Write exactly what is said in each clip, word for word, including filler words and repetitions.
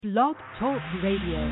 Blog Talk Radio.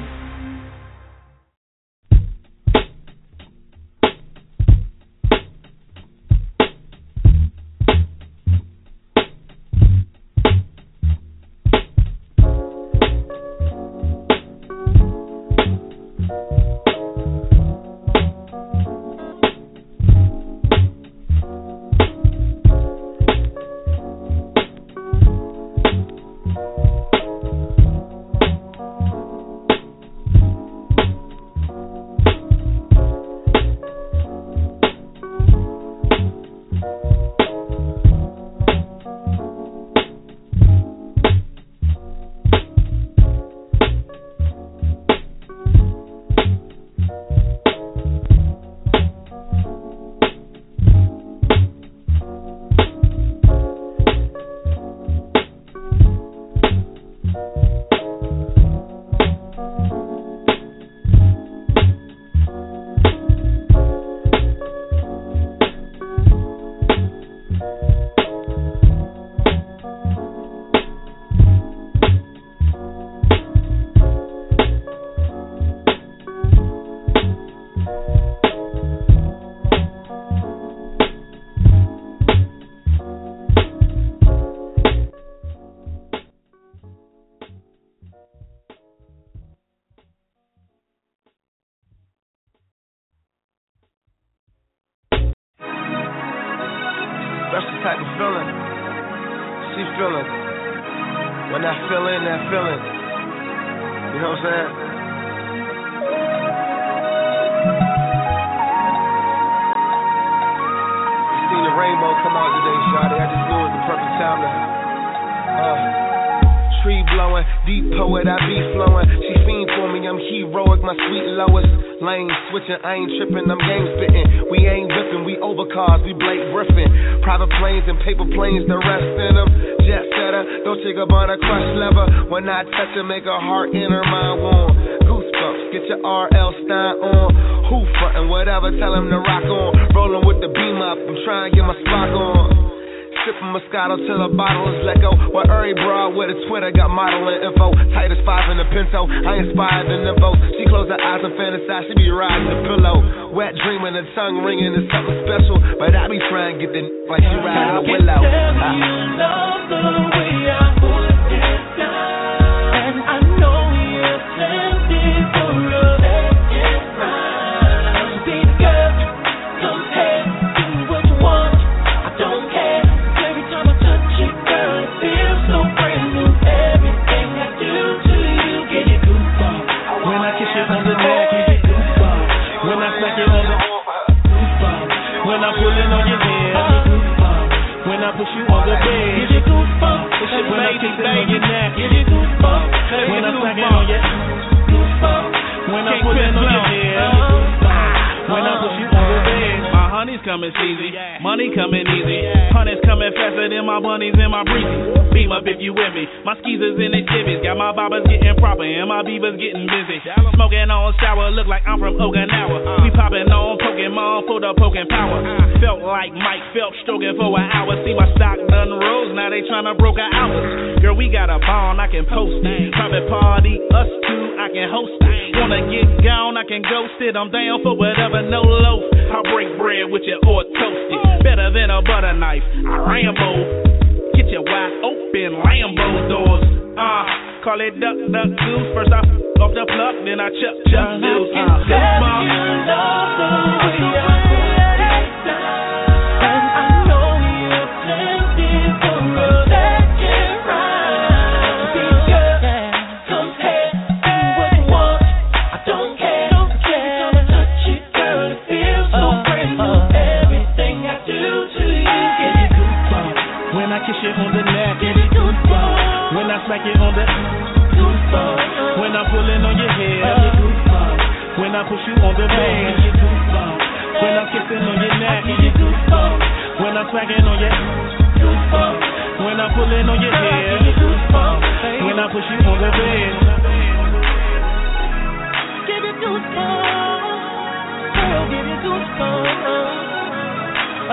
I ain't tripping, I'm game spitting. We ain't whipping, we overcars, we Blake Griffin. Private planes and paper planes, the rest in them. Jet setter, don't take up on a crush lever. When I touch her, make her heart and her mind warm. Goosebumps, get your R L Stein on. Who frontin', whatever, tell him to rock on. Rollin' with the beam up, I'm trying to get my spark on. Sippin' Moscato till the bottle is let go. While every broad with a Twitter got modeling info. Tight as five in the Pinto, I inspired the nympho. She close her eyes and fantasize, she be riding the pillow. Wet dreaming, the tongue ringing is something special. But I be trying to get the n- like she riding a willow. I can tell you love the way I put it down. And I know you're tempted for a second round. Baby girl, come ahead, do what you want. I don't care. Every time I touch you, girl, it feels so brand new. Everything I do to you, get you goosebumps. When I kiss you on the neck, you get goosebumps. When I smack you on the goosebumps. When I'm pulling on your hair, goosebumps. When I push you on the bed, get you goosebumps. When I kiss on your neck, get you goosebumps. When I'm smacking on your goosebumps. When I'm pulling on your hair, goosebumps. When I push you on the bed. My honey's coming easy, money coming easy. Honey's coming faster than my bunnies and my breezy. Beam up if you with me. My skeezers in the jibbies. Got my bobbers getting proper and my beavers getting busy. Smoking on sour, look like I'm from Okinawa. We popping on Pokemon for the poking power. Felt like Mike Phelps stroking for an hour. See my stock done rose, now they tryna broke our hours. Girl, we got a bond, I can post it. Private party, us two, I can host it. Wanna get gone, I can ghost it. I'm down for whatever, no loaf. I'll break bread with you or toast it. Better than a butter knife. I Rambo. Get your wide open Lambo doors. Uh, call it duck, duck, goose. First I f- off the plug, then I chuck, chuck, juice. Uh, you love the way I put it down. And I know you're tempted for a second round. Baby girl, come ahead, do what you want. I don't care. Every time I touch you, girl, it feels so brand new. Everything I do to you, get you goosebumps. When I kiss you on the neck, Get you goosebumps. when I smack you on the Goosebumps. when I'm pulling on your hair, Goosebumps. when I push you on the bed, Get you goosebumps. when I'm kissing on your neck, Get you goosebumps. when I'm smacking on your Goosebumps. when I'm pulling on your Girl, I hair, give you goosebumps. when I push you on the bed. Give you goosebumps. Girl, give you goosebumps. Uh,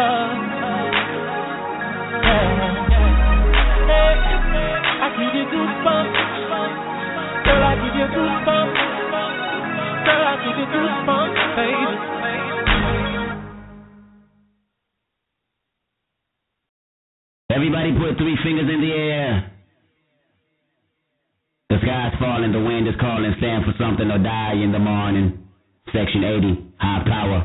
uh, yeah. Hey, I give you goosebumps. Girl, you goosebumps. Girl, I give you goosebumps, baby. Everybody put three fingers in the air. The sky's falling, the wind is calling, stand for something or die in the morning. Section eighty, high power.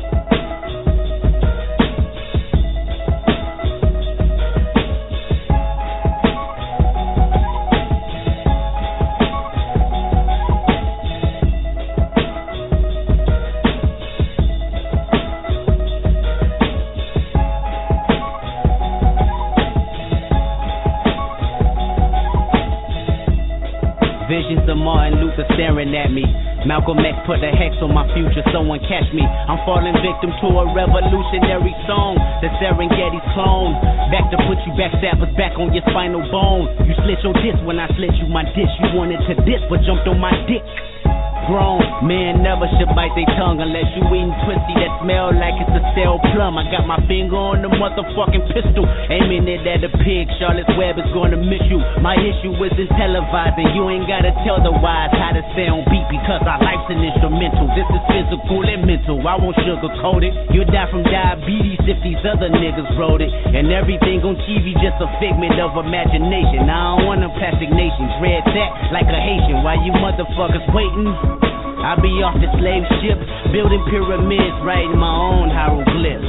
Visions of Martin Luther staring at me. Malcolm X put a hex on my future, someone catch me. I'm falling victim to a revolutionary song, the Serengeti's clone. Back to put you backstabbers back on your spinal bone. You slit your disc when I slit you my dish. You wanted to diss but jumped on my dick. Grown men never should bite their tongue unless you eating twisty that smell like it's a stale plum. I got my finger on the motherfucking pistol, aiming it at a pig. Charlotte's Web is gonna miss you. My issue isn't televised, and you ain't gotta tell the wise how to stay on beat because our life's an instrumental. This is physical and mental. I won't sugarcoat it. You'll die from diabetes if these other niggas wrote it. And everything on T V just a figment of imagination. I don't want no plastic nation. Dread that like a Haitian. While you motherfuckers waiting, I be off the slave ship, building pyramids, writing my own hieroglyphs.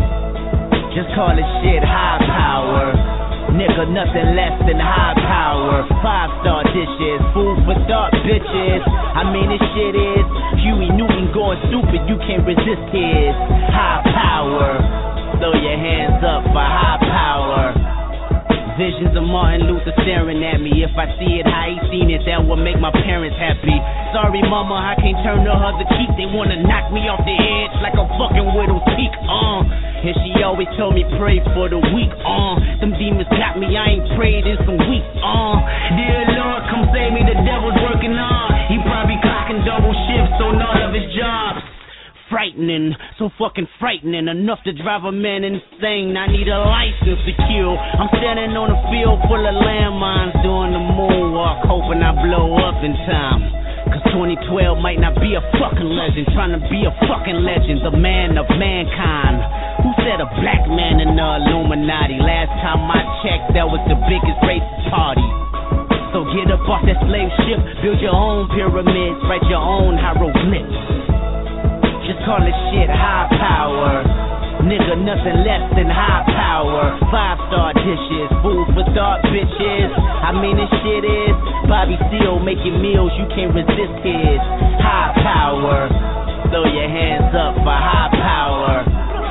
Just call it shit high power. Nigga, nothing less than high power. Five star dishes, food for thought, bitches. I mean, this shit is Huey Newton going stupid, you can't resist his high power. Throw your hands up for high power. Visions of Martin Luther staring at me. If I see it how he seen it, that would make my parents happy. Sorry mama, I can't turn the other cheek. They wanna knock me off the edge like a fucking widow's peak. Uh, and she always told me pray for the weak. Uh, them demons got me, I ain't prayed in some weeks. Uh, dear Lord, come save me, the devil's working on. He probably clocking double shifts on all of his jobs. Frightening, so fucking frightening, enough to drive a man insane. I need a license to kill. I'm standing on a field full of landmines, doing the moonwalk, hoping I blow up in time. Cause twenty twelve might not be a fucking legend, trying to be a fucking legend, the man of mankind. Who said a black man in the Illuminati? Last time I checked, that was the biggest racist party. So get up off that slave ship, build your own pyramids, write your own hieroglyphs. Just call it shit high power. Nigga, nothing less than high power. Five star dishes, food for thought, bitches. I mean, this shit is Bobby Seale making meals, you can't resist his high power. Throw your hands up for high power.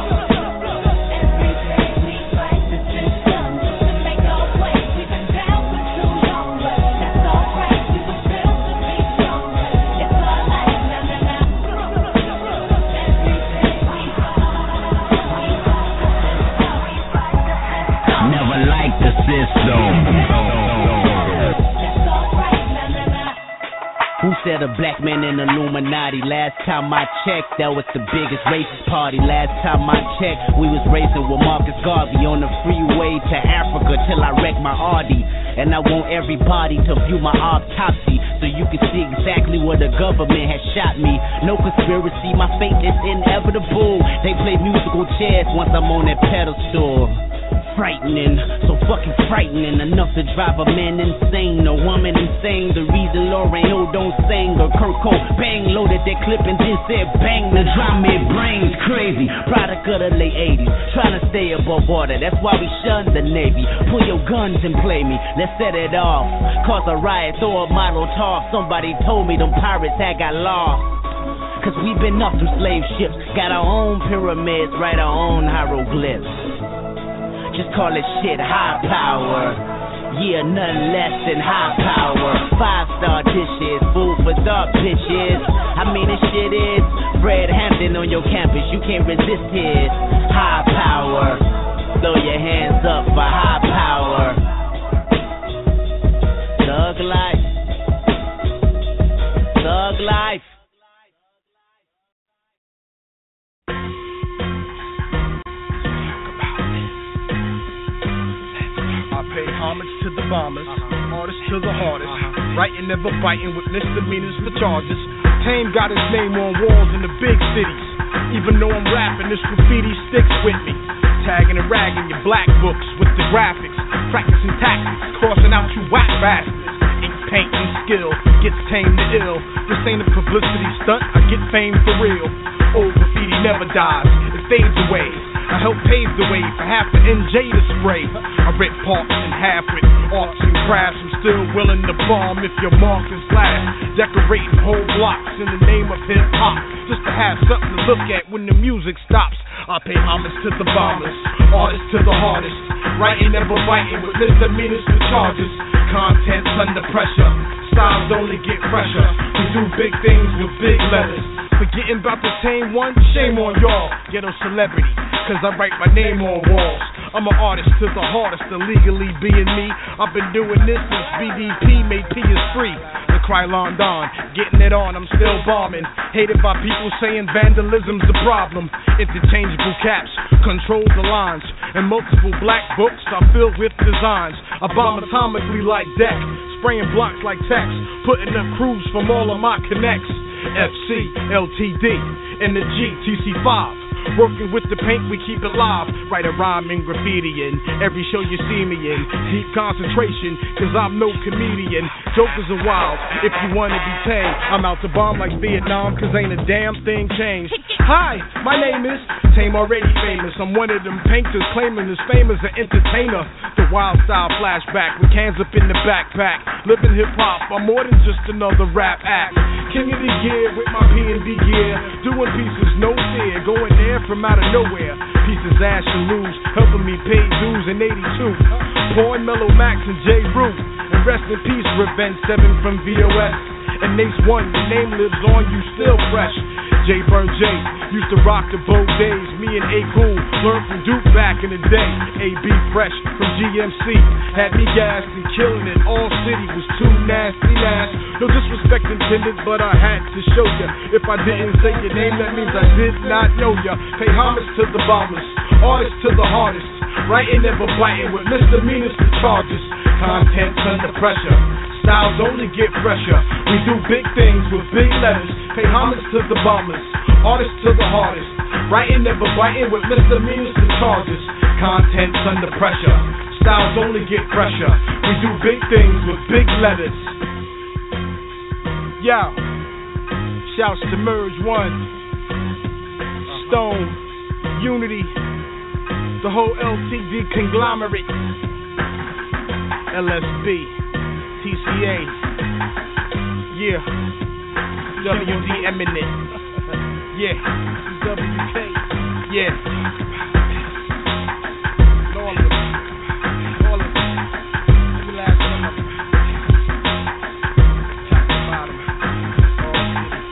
Who said a black man in Illuminati? Last time I checked, that was the biggest racist party. Last time I checked, we was racing with Marcus Garvey on the freeway to Africa till I wrecked my Audi. And I want everybody to view my autopsy so you can see exactly where the government has shot me. No conspiracy, my fate is inevitable. They play musical chairs once I'm on that pedestal. Frightening, so fucking frightening, enough to drive a man insane, a woman insane. The reason Lauryn Hill don't sing, or Kurt Cobain loaded that clip and then said bang. The drama it brains crazy, product of the late eighties, trying to stay above water. That's why we shun the Navy. Pull your guns and play me, let's set it off. Cause a riot, throw a model talk. Somebody told me them pirates had got lost. Cause we been up them slave ships, got our own pyramids, write our own hieroglyphs. Just call it shit high power. Yeah, nothing less than high power. Five star dishes, food for thought, bitches. I mean, this shit is Fred Hampton on your campus. You can't resist his high power. Throw your hands up for high power. Thug life. Thug life. Pay homage to the bombers, artists to the hardest. writing, never biting with misdemeanors for charges. Tame got his name on walls in the big cities. Even though I'm rapping, this graffiti sticks with me. Tagging and ragging your black books with the graphics. Practicing tactics, crossing out you whack bastards. Ink, paint, and skill gets tamed to ill. This ain't a publicity stunt, I get fame for real. Old graffiti never dies, it fades away. I help pave the way for half the N J to spray. I rip parts in half with arts and crafts. I'm still willing to bomb if your mark is last. Decorating whole blocks in the name of hip hop, just to have something to look at when the music stops. I pay homage to the bombers, artists to the hardest. Writing, never biting with misdemeanors for charges. Contents under pressure, styles only get fresher. We do big things with big letters. Forgetting about the same one, shame on y'all. Ghetto celebrity, cause I write my name on walls. I'm an artist to the hardest, illegally being me. I've been doing this since B D P made P is free. The Krylon Don, getting it on, I'm still bombing. Hated by people saying vandalism's the problem. Interchangeable caps, control the lines. And multiple black books are filled with designs. I bomb atomically like deck, spraying blocks like text. Putting up crews from all of my connects. F C, L T D, and the G, T C five. Working with the paint, we keep it live. Write a rhyme in graffiti in every show you see me in. Deep concentration, cause I'm no comedian. Jokers are wild, if you wanna be tame. I'm out to bomb like Vietnam, cause ain't a damn thing changed. Hi, my name is Tame, already famous. I'm one of them painters claiming his fame as an entertainer. The wild style flashback with cans up in the backpack. Living hip hop, I'm more than just another rap act. King of the year with my P and D gear. Doing pieces, no fear, going there from out of nowhere. Pieces Ash and Lose, helping me pay dues in eighty-two. Pouring Mellow Max and J. Rue. And rest in peace, Revenge seven from V O S. And Nace one, your name lives on, you still fresh. J. Burn J, used to rock the both days. Me and A. Cool, learned from Duke back in the day. A B Fresh from G M C, had me gassed and killing it. All City was too nasty, nasty. No disrespect intended, but I had to show ya. If I didn't say your name, that means I did not know ya. Pay homage to the bombers, artists to the hardest. Writing, never biting with misdemeanors for charges. Contents under pressure, styles only get fresher. We do big things with big letters. Pay homage to the bombers, artists to the hardest. Writing, never biting with misdemeanors for charges. Contents under pressure, styles only get fresher. We do big things with big letters. Yo, shouts to Merge One, Stone, Unity, the whole L T D conglomerate, L S B, T C A, yeah, W D Eminent, yeah, W K, yeah, all of them, all of them, every last one of them, top to bottom, all city.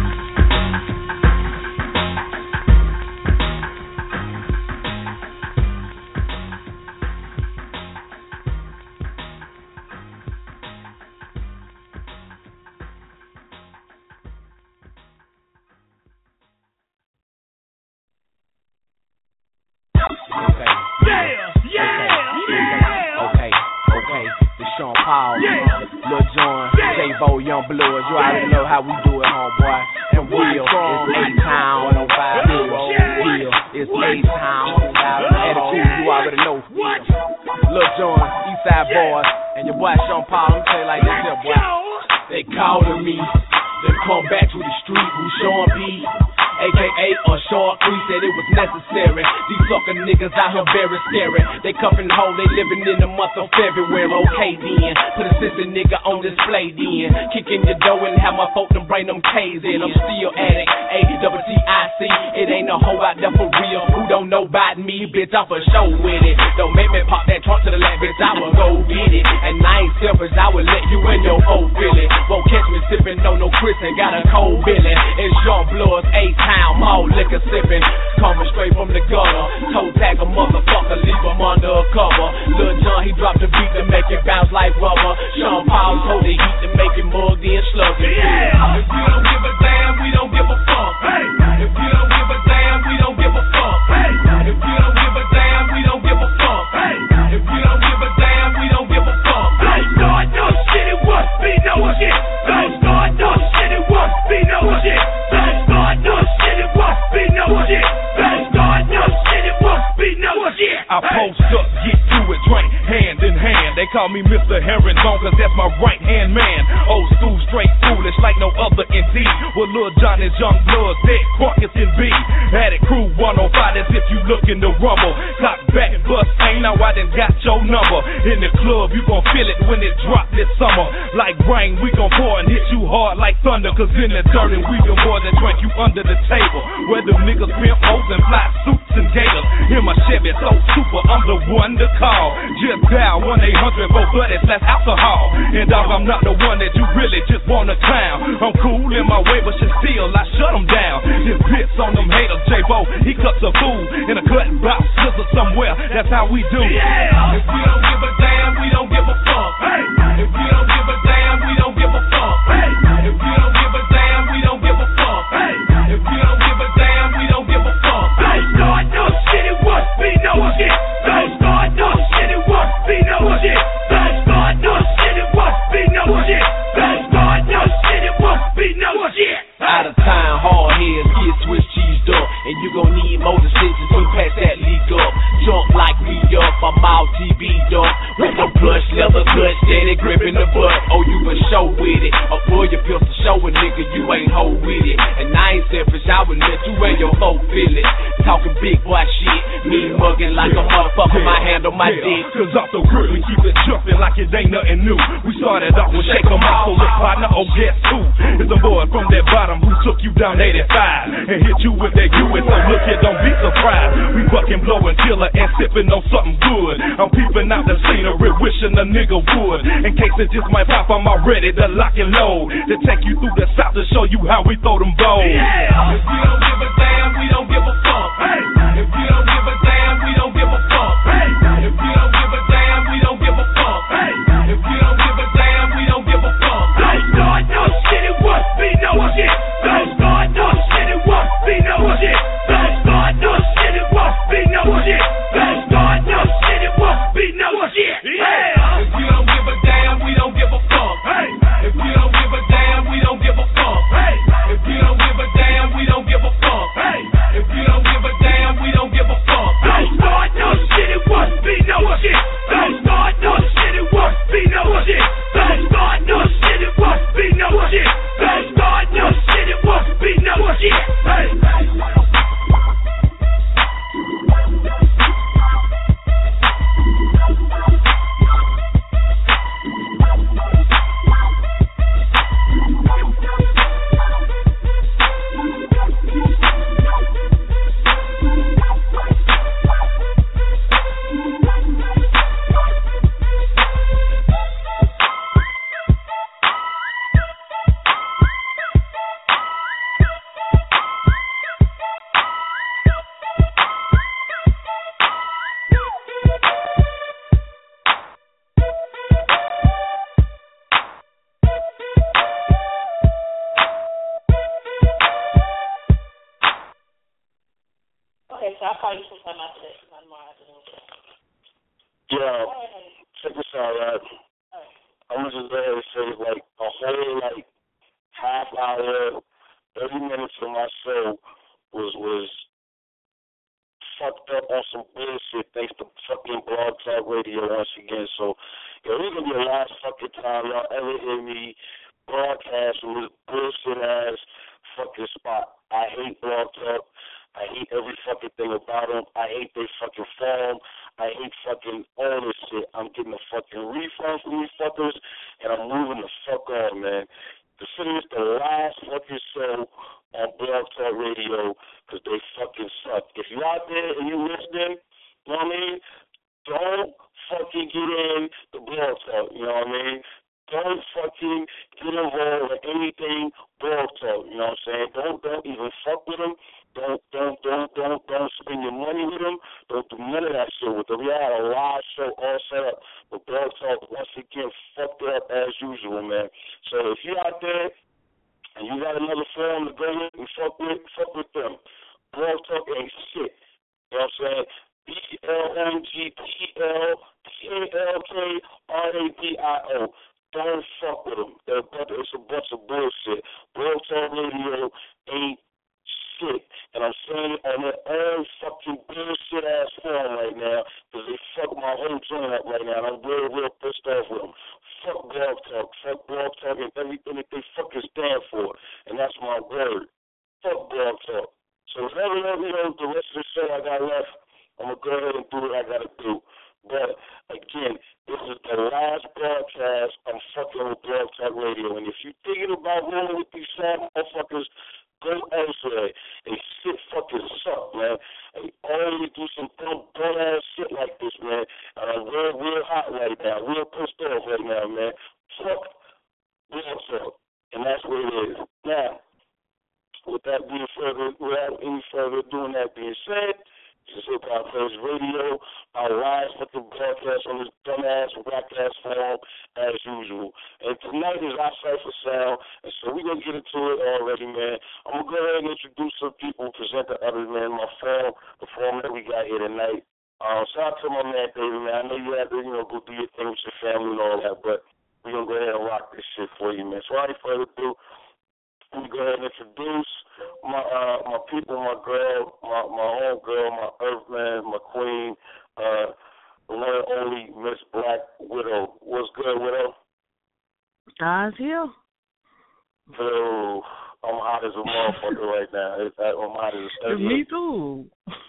Okay. Yeah, yeah, yeah. Okay, okay. It's Sean Paul, yeah. Lil Jon, yeah. J-Bo, Young Blues. You already know how we do it, homeboy. And Will, it's A-Town on five zero. Will, it's A-Town. Attitude, you already know. Lil Jon, Eastside Boys, and your boy Sean Paul. Let me tell you like this here, boy. They calling me, they come back to the street. Who Sean P? A K A or Short Creek said it was necessary. These sucker niggas out here very scary. They cuffin' home, they living in the month of February. Okay then, put a sister nigga on display then. Kick in your door and have my folk to bring them K's in. I'm still addict, A double T I C. It ain't no hoe out there for real. Who don't know about me, bitch, I'm for show with it. Don't make me pop that trunk to the left, bitch, I will go get it. And I ain't selfish, I will let you in your whole feeling. Won't catch me sippin' on no Chris and got a cold billy. It's Young Blues, A-Town, more liquor sippin'. Coming straight from the gutter. Toe tag a motherfucker, leave him under a cover. Lil Jon, he dropped the beat to make it bounce like rubber. Sean Paul hold the heat to make it mugged in sluggy. Yeah. If you don't give a damn, we don't give a fuck. Hey. If you don't give a damn, we don't give a fuck. Hey. If you don't give a damn, we don't give a fuck. Hey. If you don't give a damn, we don't give a fuck. Hey. Start no shit, it must be no call me Mister Herringbone, cause that's my right hand man. Old school, straight foolish, like no other indeed. Well, Lil Jon is young blood, dead carcass in B. Had it crew one oh five, as if you looking to rumble. Clock back, bust, ain't now I done got your number. In the club, you gon' feel it when it drop this summer. Like rain, we gon' pour and hit you hard like thunder. Cause in the dirt, and we been more than drank you under the table. Where them niggas pimp hoes and fly suits and gators. Hear my Chevy so super, I'm the one to call. Just dial one eight hundred for bloody slash alcohol. And dog, I'm not the one that you really just wanna clown. I'm cool in my way, but shit still, I shut them down. Just bits on them haters, J-Bo, he cuts a fool in a cut box scissors somewhere, that's how we do. Yeah! If we don't give a damn, we don't give a fuck. Hey! If we don't give a damn, we don't give a fuck. Hey! If we don't give a damn, we don't give a fuck. Hey! If we don't give a damn, we don't give a fuck. Don't start no shit, it must be no shit. Don't start no shit, it must be no shit. Don't start no shit, it must be no shit. Don't start no shit, it must be no shit. Out of time, hard heads, get Swiss cheesed up. And you gon' need more decisions to pass that leak up. Jump like me up, I'm all T V'd up. With no plush, leather clutch, steady gripping the butt. Oh, you a show with it. Or pull your pistol, show a nigga you ain't hold with it. And I ain't selfish, I would let you and your folk feel it. Talking big boy shit, me mugging like a motherfucker, my hand on my yeah, dick. Cause off the grip, we keep it jumping like it ain't nothing new. We started off with Shake 'em Off, so look partner, oh guess who? It's a boy from that bottom who took you down eighty-five and hit you with that U S, so look here, don't be surprised. We fucking blowing killer and sipping on something good. I'm peeping out the scenery, wishing a nigga would. In case it just might pop, I'm already to lock and load. To take you through the south to show you how we throw them bows. Yeah! If we don't give a damn, we don't give a fuck. Hey! If we don't give a damn, we don't give a fuck. Hey! If we don't give a damn, we don't give a fuck. Hey! If we don't give a damn, we don't give a fuck. Don't start no shit, it must be no shit. Don't start no shit, it must be no shit. Don't start no shit, it must be no shit. Don't start no shit, it must be no shit. Yeah! If we don't give a damn, we don't give a fuck. Hey! If we don't give a damn, we don't give a fuck. Hey! If we don't give a damn, we don't give a fuck. Hey! If we don't give a damn, we don't give a fuck. Don't start no shit, it must be no shit. Don't start no shit, it must be no shit. Don't start no shit, it must be no shit. Don't start no shit, it must be no shit. Hey! I'll call you sometime after this. Tomorrow afternoon. Yo, check this out, right? I'm gonna just go ahead and say, like, a whole, like, half hour, thirty minutes of my show was, was fucked up on some bullshit thanks to fucking Blog Talk Radio once again. So, yo, this is gonna be the last fucking time y'all ever hear me broadcast from this bullshit-ass fucking spot. I hate Blog Talk. I hate every fucking thing about them. I hate their fucking form. I hate fucking all this shit. I'm getting a fucking refund from these fuckers, and I'm moving the fuck on, man. Consider this the last fucking show on Blog Talk Radio, because they fucking suck. If you out there and you listening, you know what I mean? Don't fucking get in the Blog Talk, you know what I mean? Don't fucking get involved with anything Blog Talk, you know what I'm saying? Don't don't even fuck with them. Don't don't don't don't don't spend your money with them. Don't do none of that shit with them. We had a live show all set up, but Blog Talk once again fucked it up as usual, man. So if you out there and you got another forum to go with and fuck with, fuck with them. Blog Talk ain't shit. You know what I'm saying? B L O G T L T A L K R A D I O. Don't fuck with them. They're it's a bunch of bullshit. Blog Talk Radio ain't shit. And I'm saying it on their own fucking bullshit ass form right now because they fuck my whole joint up right now. And I'm real, real pissed off think they fucking stand for, and that's my word. Fuck Blog Talk. So if ever let me know the rest of the show I got left, I'm going to go ahead and do what I got to do. But, again, this is the last broadcast I'm fucking with Blog Talk Radio. And if you're thinking about rolling with these sad motherfuckers, go elsewhere. They shit fucking suck, man. They always do some dumb, dumb-ass shit like this, man. And I'm real, real hot right now. Real pissed off right now, man. Fuck Blog Talk. And that's what it is. Now, with that being further, without any further ado, and that being said, this is Hip Hop Players Radio, our live fucking broadcast on this dumbass, whack-ass form as usual. And tonight is our Cypher Sound, and so we're going to get into it already, man. I'm going to go ahead and introduce some people, present the others, man, my form, the form that we got here tonight. Um, shout out to my man, David, man. I know you had to, you know, go do your thing with your family and all that, but we're going to go ahead and rock this shit for you, man. So without any further ado, let me go ahead and introduce my uh, my people, my girl, my my home girl, my Earthman, my queen, uh, the one and only Miss Black Widow. What's good, Widow? God's here. So I'm hot as a motherfucker right now. I'm hot as a steady. Me too.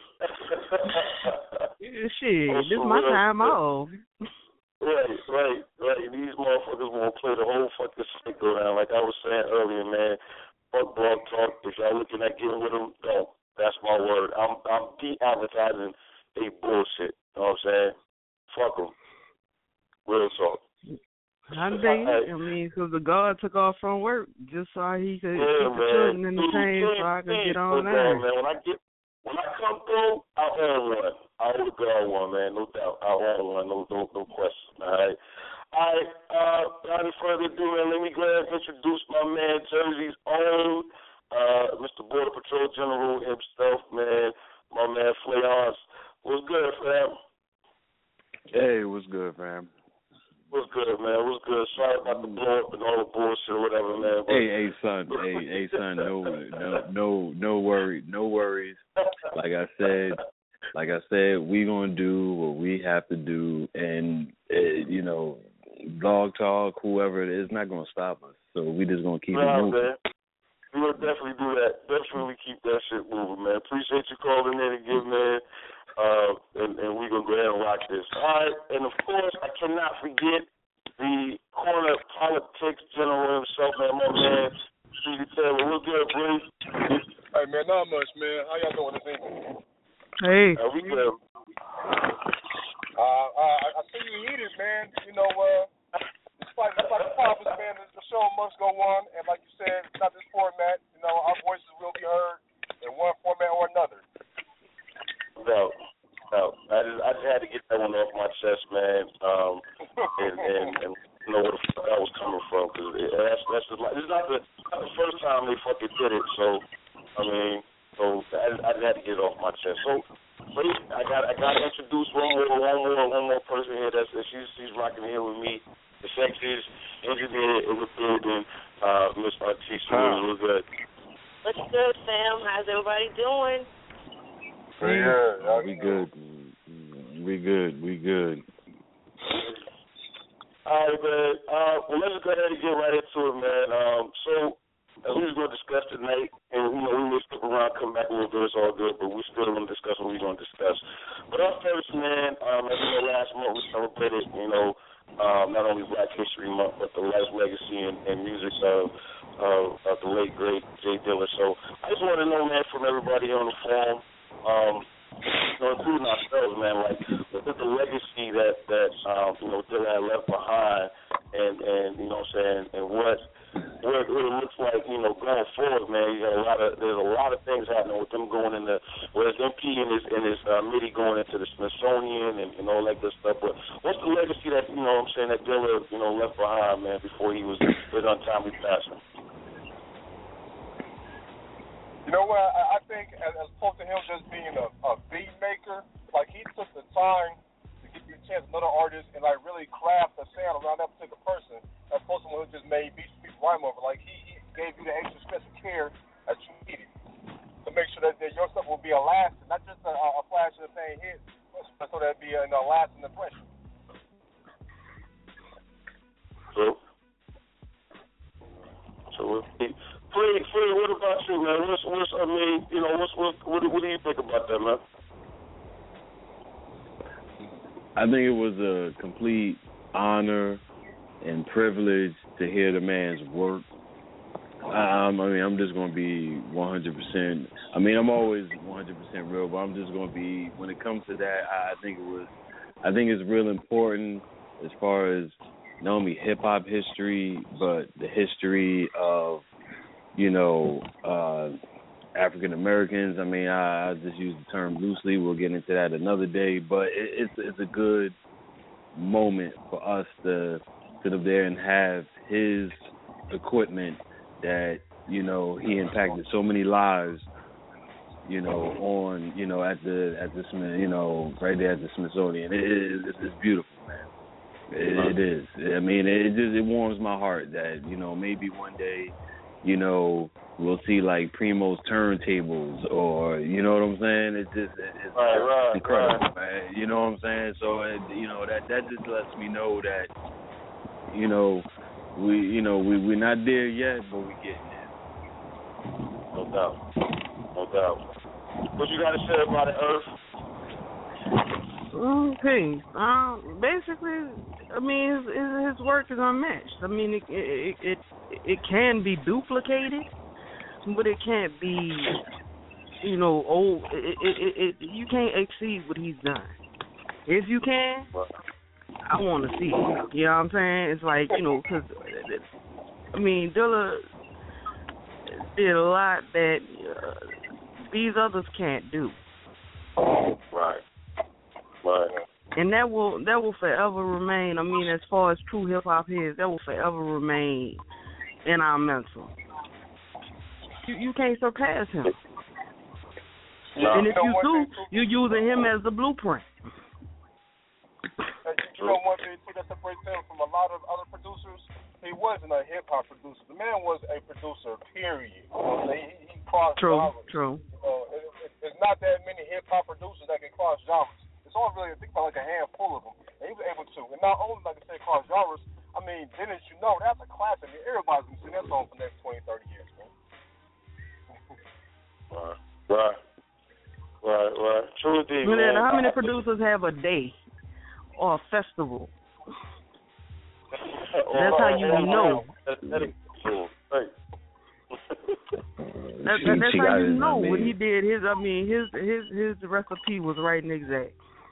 Shit, this is my time off. Right, right, right. These motherfuckers want to play the whole fucking cycle around. Like I was saying earlier, man. Fuck Blog Talk. If y'all looking at getting with them, don't. That's my word. I'm I'm de-advertising they bullshit. You know what I'm saying? Fuck them. Real talk. I think, I mean, because the guard took off from work just so he could yeah, keep the children entertained so I could get on there. Man, when I get When I come through, I'll own one. I'll own one, man, no doubt. I'll own one, no, no, no question, all right? All right, uh, without any further ado, man, let me go ahead and introduce my man, Jersey's own, uh, Mister Border Patrol General himself, man, my man, Fleance. What's good, fam? Hey, what's good, fam? What's good, man? What's good? Sorry about the blow up and all the bullshit or whatever, man. But... Hey, hey, son. Hey, hey, son. No, no, no, no worry, no worries. Like I said, like I said, we gonna do what we have to do, and uh, you know, Blog Talk, whoever it is, not gonna stop us. So we just gonna keep nah, it moving. Man. We will definitely do that. Definitely keep that shit moving, man. Appreciate you calling in again, man. Uh, and, and we're going to go ahead and rock this. All right, and of course, I cannot forget the corner politics general himself, man, my man, Stevie Taylor. What's good, Bree? Hey, man, not much, man. How y'all doing this evening? Hey. Uh, we good. Uh, uh, I see you need it, man. You know, uh, despite, despite the problems, man, the show must go on, and like you said, it's not this format. You know, our voices will be heard in one format or another. No, no. I just, I just had to get that one off my chest, man, um, and, and, and know where the fuck I was coming from, because that's, that's just like, it's not the, not the first time they fucking did it, so, I mean, so I, I just had to get it off my chest. So, wait, I got I got to introduce one more, one more, one more person here that's, she's, she's rocking here with me, the sexiest engineer in the building, uh, Miss Artisha. What's good? What's good, fam? How's everybody doing? Pretty good. Yeah, we good. We good. We good. All right, man. Uh, well, let's go ahead and get right into it, man. Um, so, as we was going to discuss tonight, and, you know, we may stick around, come back a little bit, it's all good, but we still going to discuss what we're going to discuss. But up first, man, um, as you know, last month we celebrated, you know, um, not only Black History Month, but the life, legacy, and, and music of, of, of the late, great Jay Dilla. So, I just want to know, man, from everybody on the forum, Um, you know, including ourselves, man, like, look at the legacy that, that um, you know, Dilla had left behind, and, and you know what I'm saying, and what, what, what it looks like, you know, going forward, man. You got a lot of, there's a lot of things happening with them going in the, whereas M P and his, and his uh, MIDI going into the Smithsonian and, and all that good stuff, but what's the legacy that, you know what I'm saying, that Dilla, you know, left behind, man, before he was, his untimely passing? You know what? I, I think as, as opposed to him just being a, a beat maker, like he took the time to give you a chance, another artist, and like really craft a sound around that particular person, as opposed to someone who just made beats, beats rhyme over. Like he, he gave you the extra special care that you needed to make sure that, that your stuff will be a lasting, not just a, a flash in the pan hit, but so that it be a, a lasting impression. So. Well, Fred, Fred, what about you, man? What's, what's, I mean, you know, what's, what, what, what do you think about that, man? I think it was a complete honor and privilege to hear the man's work. Um, I mean, I'm just going to be one hundred percent. I mean, I'm always one hundred percent real, but I'm just going to be, when it comes to that, I think it was, I think it's real important as far as not only hip-hop history, but the history of, you know, uh, African Americans. I mean, I, I just use the term loosely. We'll get into that another day, but it, it's it's a good moment for us to sit up there and have his equipment that, you know, he impacted so many lives, you know, on, you know, at the at the you know, right there at the Smithsonian. It, it, it's, it's beautiful, man. It, it is. I mean, it just it warms my heart that, you know, maybe one day, you know, we'll see like Primo's turntables, or, you know what I'm saying? It's just it, it's right, right, incredible, right. man. You know what I'm saying? So it, you know, that that just lets me know that, you know, we you know we we're not there yet, but we're getting there. No doubt, no doubt. What you got to say about the Earth? Okay. Um. Basically, I mean, his, his his work is unmatched. I mean, it it it it can be duplicated, but it can't be, you know, old. It, it, it, it you can't exceed what he's done. If you can, I want to see it. You know what I'm saying? It's like, you know, because I mean, Dilla did a lot that uh, these others can't do. Right. Right. And that will that will forever remain. I mean, as far as true hip hop is, that will forever remain in our mental. You you can't surpass him. Yeah. And if You know you what do, they do? you're using him as the blueprint. Uh, You know one thing that separates him from a lot of other producers? He wasn't a hip hop producer. The man was a producer. Period. You know, he, he crossed True. genres. True. You know, it, it, it's not that many hip hop producers that can cross genres. It's all really, I think about like a handful of them. And he was able to. And not only, like I said, cross genres, I mean, then as you know, that's a classic. Everybody's going to sing that song for the next twenty, thirty years, man. Right. Right. Right. Right. True indeed, Man, man. how many producers have a day or a festival? That's how you know. That, that is cool. Thanks. That, that, that's how you know when he did his. I mean, his his his recipe was right and exact.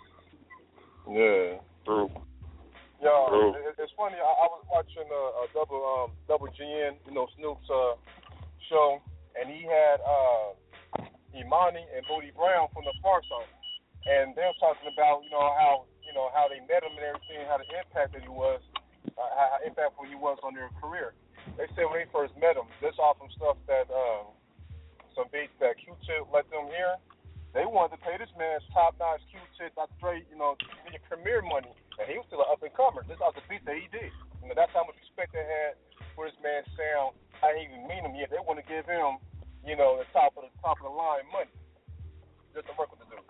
Yeah. True. Yeah, True. it, it's funny. I, I was watching a, a double um double G N, you know, Snoop's uh, show, and he had uh, Imani and Booty Brown from the Far Side, and they're talking about, you know, how you know how they met him and everything, how the impact that he was, uh, how impactful he was on their career. They said when they first met him, this off some stuff that um, some beats that Q-Tip let them hear. They wanted to pay this man's top-notch Q-Tip, Doctor Dre, you know, the premiere money, and he was still an up-and-comer. This was the beat that he did. You know, that's how much respect they had for this man's sound. I didn't even mean him yet. They want to give him, you know, the top of the top of the line money just to work with the dude.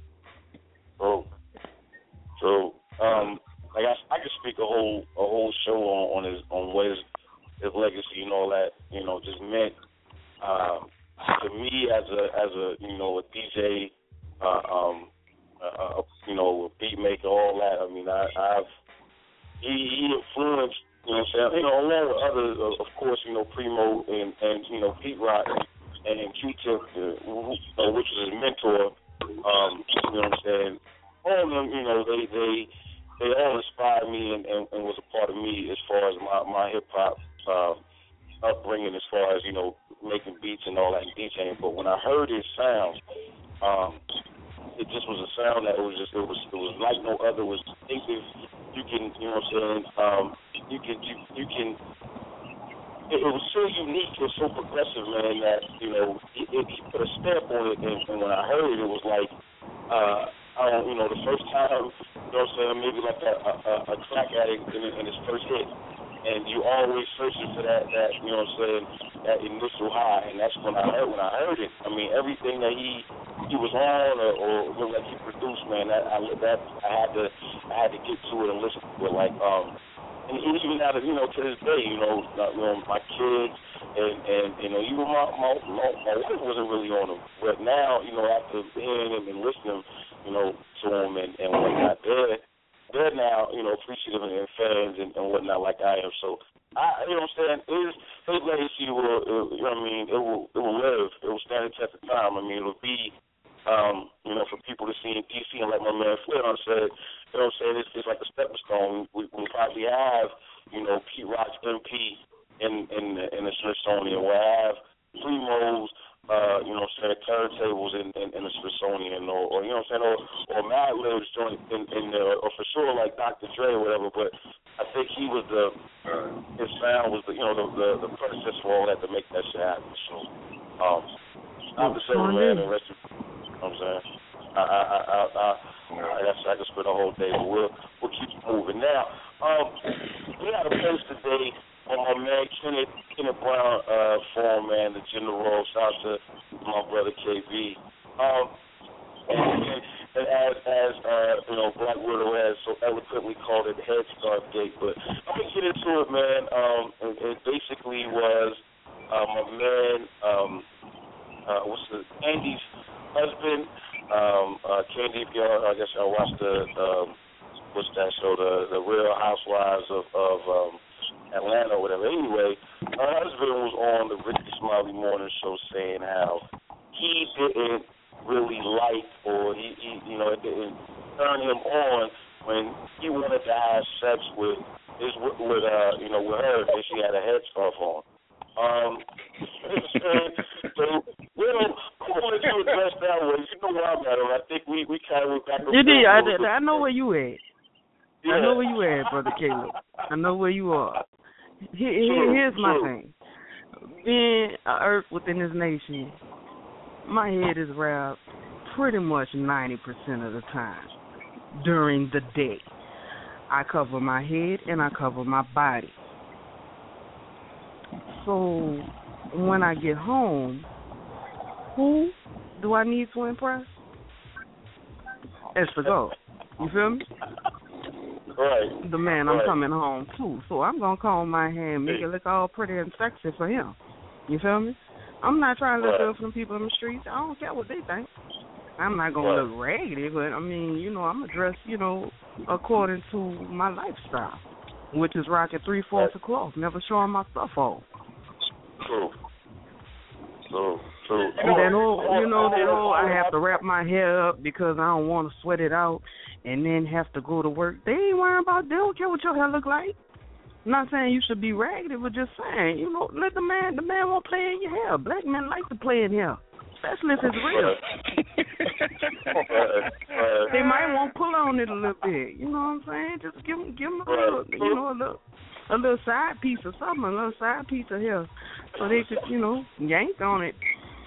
True. True. Um, like I, I could speak a whole a whole show on, on his on what his his legacy and all that, you know, just meant uh, to me as a as a you know a D J, uh, um, uh, you know, a beat maker, all that. I mean, I, I've he, he influenced, you know, what I'm saying, you know, along with others, of course, you know, Primo and and you know Pete Rock and Q-Tip, uh, which was his mentor. Um, you know what I'm saying? All of them, you know, they they they all inspired me and, and, and was a part of me as far as my my hip hop uh, upbringing, as far as, you know, making beats and all that and DJing. But when I heard his sound, um, it just was a sound that was just it was it was like no other. It was distinctive. You can, you know what I'm saying? Um, you can you you can. It, it was so unique and so progressive, man, that, you know, it, it, he put a stamp on it. And, and when I heard it, it was like, uh, I don't, you know, the first time, you know what I'm saying, maybe like a, a, a crack addict in, in his first hit. And you always searching for that, that, you know what I'm saying, that initial high. And that's when I heard, when I heard it. I mean, everything that he he was on or, or you know, that he produced, man, that I that I had to I had to get to it and listen to it. Like, um, and even out of, you know, to this day, you know, uh, you know my kids and, and you know, even my, my, my, my wife wasn't really on them. But now, you know, after hearing him and listening, you know, to him and, and whatnot, they're, they're now, you know, appreciative and fans and, and whatnot like I am. So, I, you know what I'm saying, his, his legacy will, it, you know what I mean, it will, it will live. It will stand the test of time. I mean, it will be, Um, you know, for people to see in D C, and like my man Flynn said, you know what I'm saying, it's, it's like a stepping stone. We we probably have, you know, Pete Rock's M P in in the, in the Smithsonian. We'll have Primo's, uh, you know, what I'm saying, turntables in, in, in the Smithsonian, or, or you know what I'm saying, or, or Madlib's joint in, in the, or for sure like Doctor Dre or whatever. But I think he was the, uh, his sound was the, you know, the the, the predecessor for all that to make that shit happen. So, um, I'm the same man, and rest in peace. You know what I'm saying? I, I, I, I, I, I, guess I could spend a whole day, but we'll, we'll keep moving. Now, um, we had a post today on my man Kenneth, Kenneth Brown, uh, forum man, the General. Shout out to my brother K B. Um, and, and as, as uh, you know, Black Widow has so eloquently called it Head Start Gate, but I'm going to get into it, man. Um, it, it basically was uh, my man, um, uh, what's the, Andy's husband, um, uh, Candy, if y'all, I guess y'all watched the, um, what's that show, the, the Real Housewives of, of um, Atlanta or whatever. Anyway, her husband was on the Ricky Smiley Morning Show saying how he didn't really like, or he, he you know, it didn't turn him on when he wanted to have sex with his, with, uh, you know, with her, and she had a headscarf on. Um, so, well, I wanted to address that one. You know where I'm at, I think we, we kind of went back and forth. You did. I, did. I know where you at. Yeah. I know where you at, Brother Caleb. I know where you are. Here, here, here's my thing. Being an earth within this nation, my head is wrapped pretty much ninety percent of the time during the day. I cover my head and I cover my body. So when I get home, who do I need to impress? It's the girl. You feel me? Right. The man right. I'm coming home to. So I'm going to comb my hair and make it look all pretty and sexy for him. You feel me? I'm not trying to look right. good for the people in the streets. I don't care what they think. I'm not going right. to look raggedy, but, I mean, you know, I'm going to dress, you know, according to my lifestyle, which is rocking three-fourths of cloth, never showing my stuff off. True. True. True. And that whole, you know, that whole I have to wrap my hair up because I don't want to sweat it out and then have to go to work. They ain't worrying about, they don't care what your hair look like. I'm not saying you should be raggedy, but just saying, you know, let the man, the man won't play in your hair. Black men like to play in hair, especially if it's real. They might want to pull on it a little bit. You know what I'm saying? Just give them, give them a little, you know, a little. A little side piece or something, a little side piece of hair, so they could, you know, yank on it.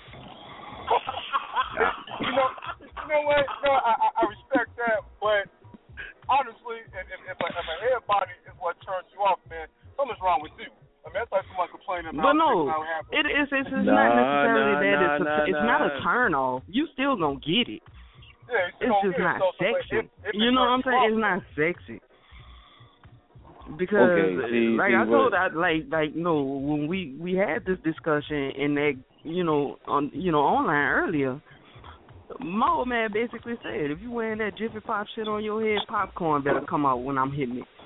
you know, you know what? No, I, I respect that, but honestly, if, if, if, a, if a head body is what turns you off, man, something's wrong with you. I mean, that's like someone complaining about. But no, it is. It's, it's nah, not necessarily nah, that nah, it's a, nah, it's nah. not a turn off. You still gonna get it. Yeah, it's just not so, sexy. So if, if you know what I'm saying? It's not sexy. Because, okay, see, like see I told, what? I like, like, no, when we we had this discussion in that, you know, on, you know, online earlier, my old man basically said, if you wearing that Jiffy Pop shit on your head, popcorn better come out when I'm hitting it.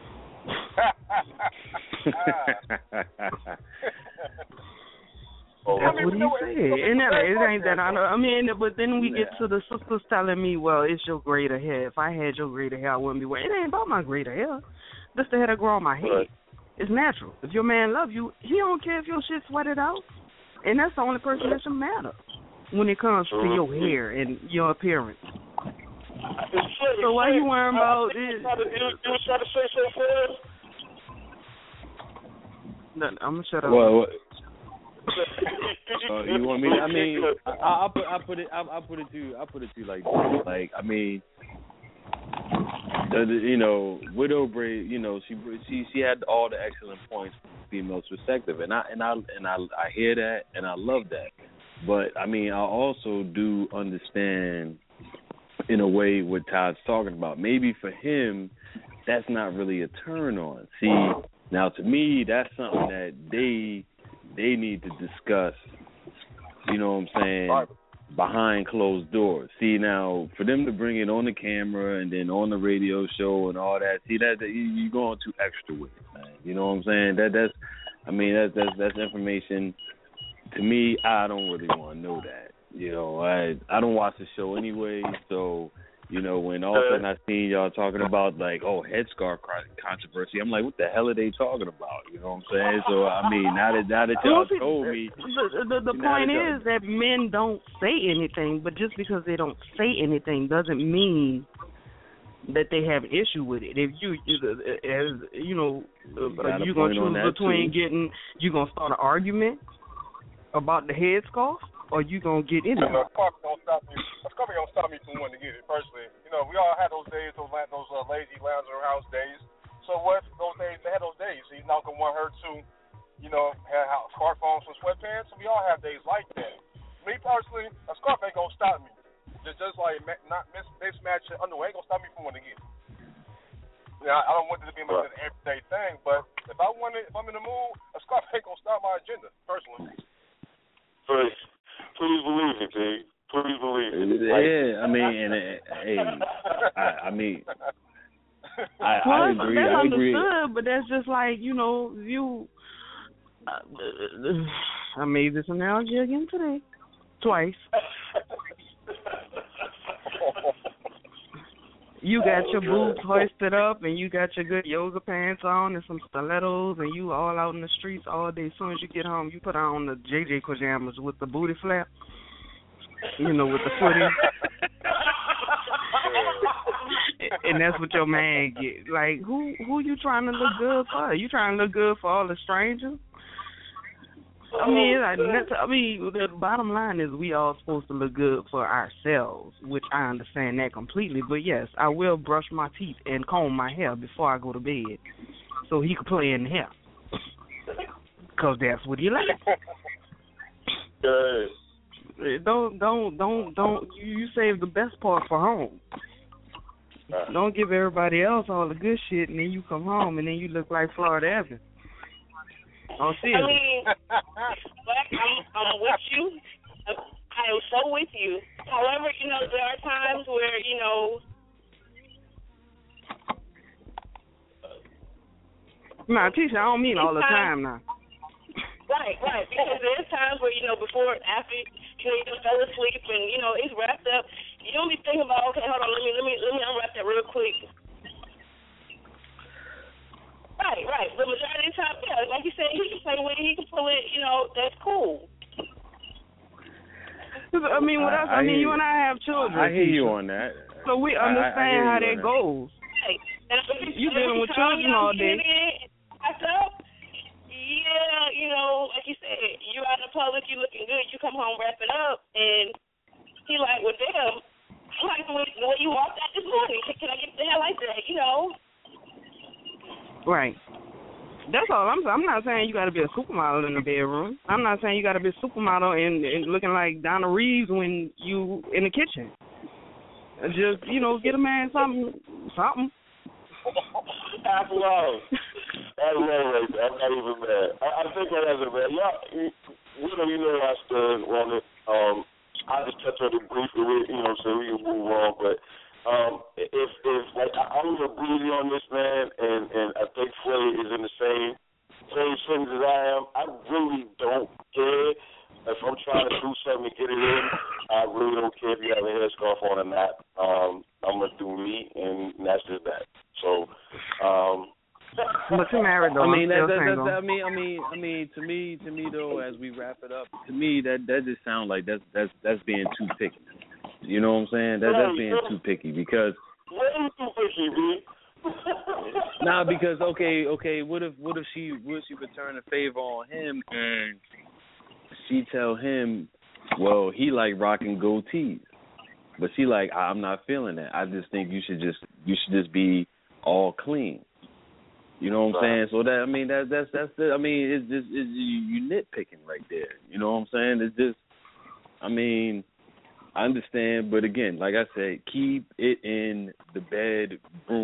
That's what he said. And that, it ain't that I know. I mean, but then we get to the sisters telling me, well, it's your greater hair. If I had your greater hair, I wouldn't be wearing it. It ain't about my greater hair. That's the hair that grow on my head. Right. It's natural. If your man love you, he don't care if your shit sweated out. And that's the only person that should matter when it comes to your hair and your appearance. So why you worrying about this? You was trying to say something for us? I'm going to shut up. Well, what? uh, you want me? I mean, I, I'll put, I put it, I, I put it to, I put it to you like this. Like, I mean, the, the, you know, Widow Brave, you know, she, she, she had all the excellent points from the female's perspective, and I, and I, and I, I hear that, and I love that. But I mean, I also do understand, in a way, what Todd's talking about. Maybe for him, that's not really a turn on. See, now to me, that's something that they they need to discuss. You know what I'm saying? Behind closed doors. See, now for them to bring it on the camera and then on the radio show and all that, see that, that you, you're going too extra with it, man. You know what I'm saying? That that's, I mean, that, that's that's information. To me, I don't really want to know that. You know, I I don't watch the show anyway, so. You know, when all of a sudden I seen y'all talking about, like, oh, headscarf controversy, I'm like, what the hell are they talking about? You know what I'm saying? So, I mean, now that, now that y'all told me. The, the, the point is that men don't say anything, but just because they don't say anything doesn't mean that they have issue with it. If you, as you know, you are you going to choose between too. getting, you going to start an argument about the headscarf? Or you gonna get in there? You know, Scarf don't stop me. Scarf don't stop me from wanting to get it personally. You know, we all had those days, those those uh, lazy lounge around house days. So what? Those days, they had those days. So he's not gonna want her to, you know, have scarf on some sweatpants. So we all have days like that. Me personally, a scarf ain't gonna stop me. Just just like not mis- mismatch underwear ain't gonna stop me from wanting to get it. You know, I don't want it to be like an everyday thing, but if I want it, if I'm in the mood, a scarf ain't gonna stop my agenda personally. Please. Please believe it, P. Please believe it. Yeah, I mean, and uh, hey, I, I mean, I, well, I agree. That's I understood, agree. but that's just like, you know, you. Uh, I made this analogy again today, twice. You got your boots hoisted up, and you got your good yoga pants on and some stilettos, and you all out in the streets all day. As soon as you get home, you put on the J J pajamas with the booty flap, you know, with the footy. And that's what your man get. Like, who who you trying to look good for? You trying to look good for all the strangers? I mean, like, I mean, the bottom line is we all supposed to look good for ourselves, which I understand that completely. But yes, I will brush my teeth and comb my hair before I go to bed, so he can play in the hair, cause that's what he likes. Good. Don't don't don't don't you save the best part for home. Don't give everybody else all the good shit, and then you come home and then you look like Florida Evans. Oh, I mean, but I'm, I'm with you. I am so with you. However, you know, there are times where, you know. Nah, Tisha, I don't mean all the time now. Right, right. Because there's times where, you know, before, after, you know, you just fell asleep and, you know, it's wrapped up. You don't be thinking about, okay, hold on, let me, let me, let me unwrap that real quick. Right, right. The majority of the time, yeah, like you said, he can play with it, he can pull it, you know, that's cool. I mean, what else? I, I mean, you and I have children. I hear you on that. So we understand I, I how that goes. Right. And you dealing with children all day. Myself, yeah, you know, like you said, you out in public, you looking good, you come home, wrap it up, and he like, well, damn, I like the way, the way you walked out this morning. Can I get the hell like that, you know? Right. That's all I'm saying. I'm not saying you got to be a supermodel in the bedroom. I'm not saying you got to be a supermodel and, and looking like Donna Reeves when you in the kitchen. Just, you know, get a man something, something. That's love. That's love right there. I'm not even mad. I, I think that as a man, y'all, you know, you know I stood on it. Um, I just touched on it briefly, you know, so we can move on, but Um, if if like I, I'm with Breezy on this, man, and and I think Freddie is in the same same things as I am. I really don't care if I'm trying to do something to get it in. I really don't care if you have a headscarf on or not. Um, I'm gonna do me, and that's just that. So, um. But you're married though. I mean, that, that, that, that, I mean, I mean, I mean, to me, to me though, as we wrap it up, to me that that just sounds like that's that's that's being too picky. You know what I'm saying? That that's being too picky because. What is too picky, B? Nah, because okay, okay. What if what if she what if she return a favor on him and she tell him, well, he like rocking goatees, but she like I'm not feeling that. I just think you should just you should just be all clean. You know what I'm saying? So that I mean that that's that's the, I mean it's just it's, you, you nitpicking right there. You know what I'm saying? It's just I mean I understand, but again, like I said, keep it in the bedroom.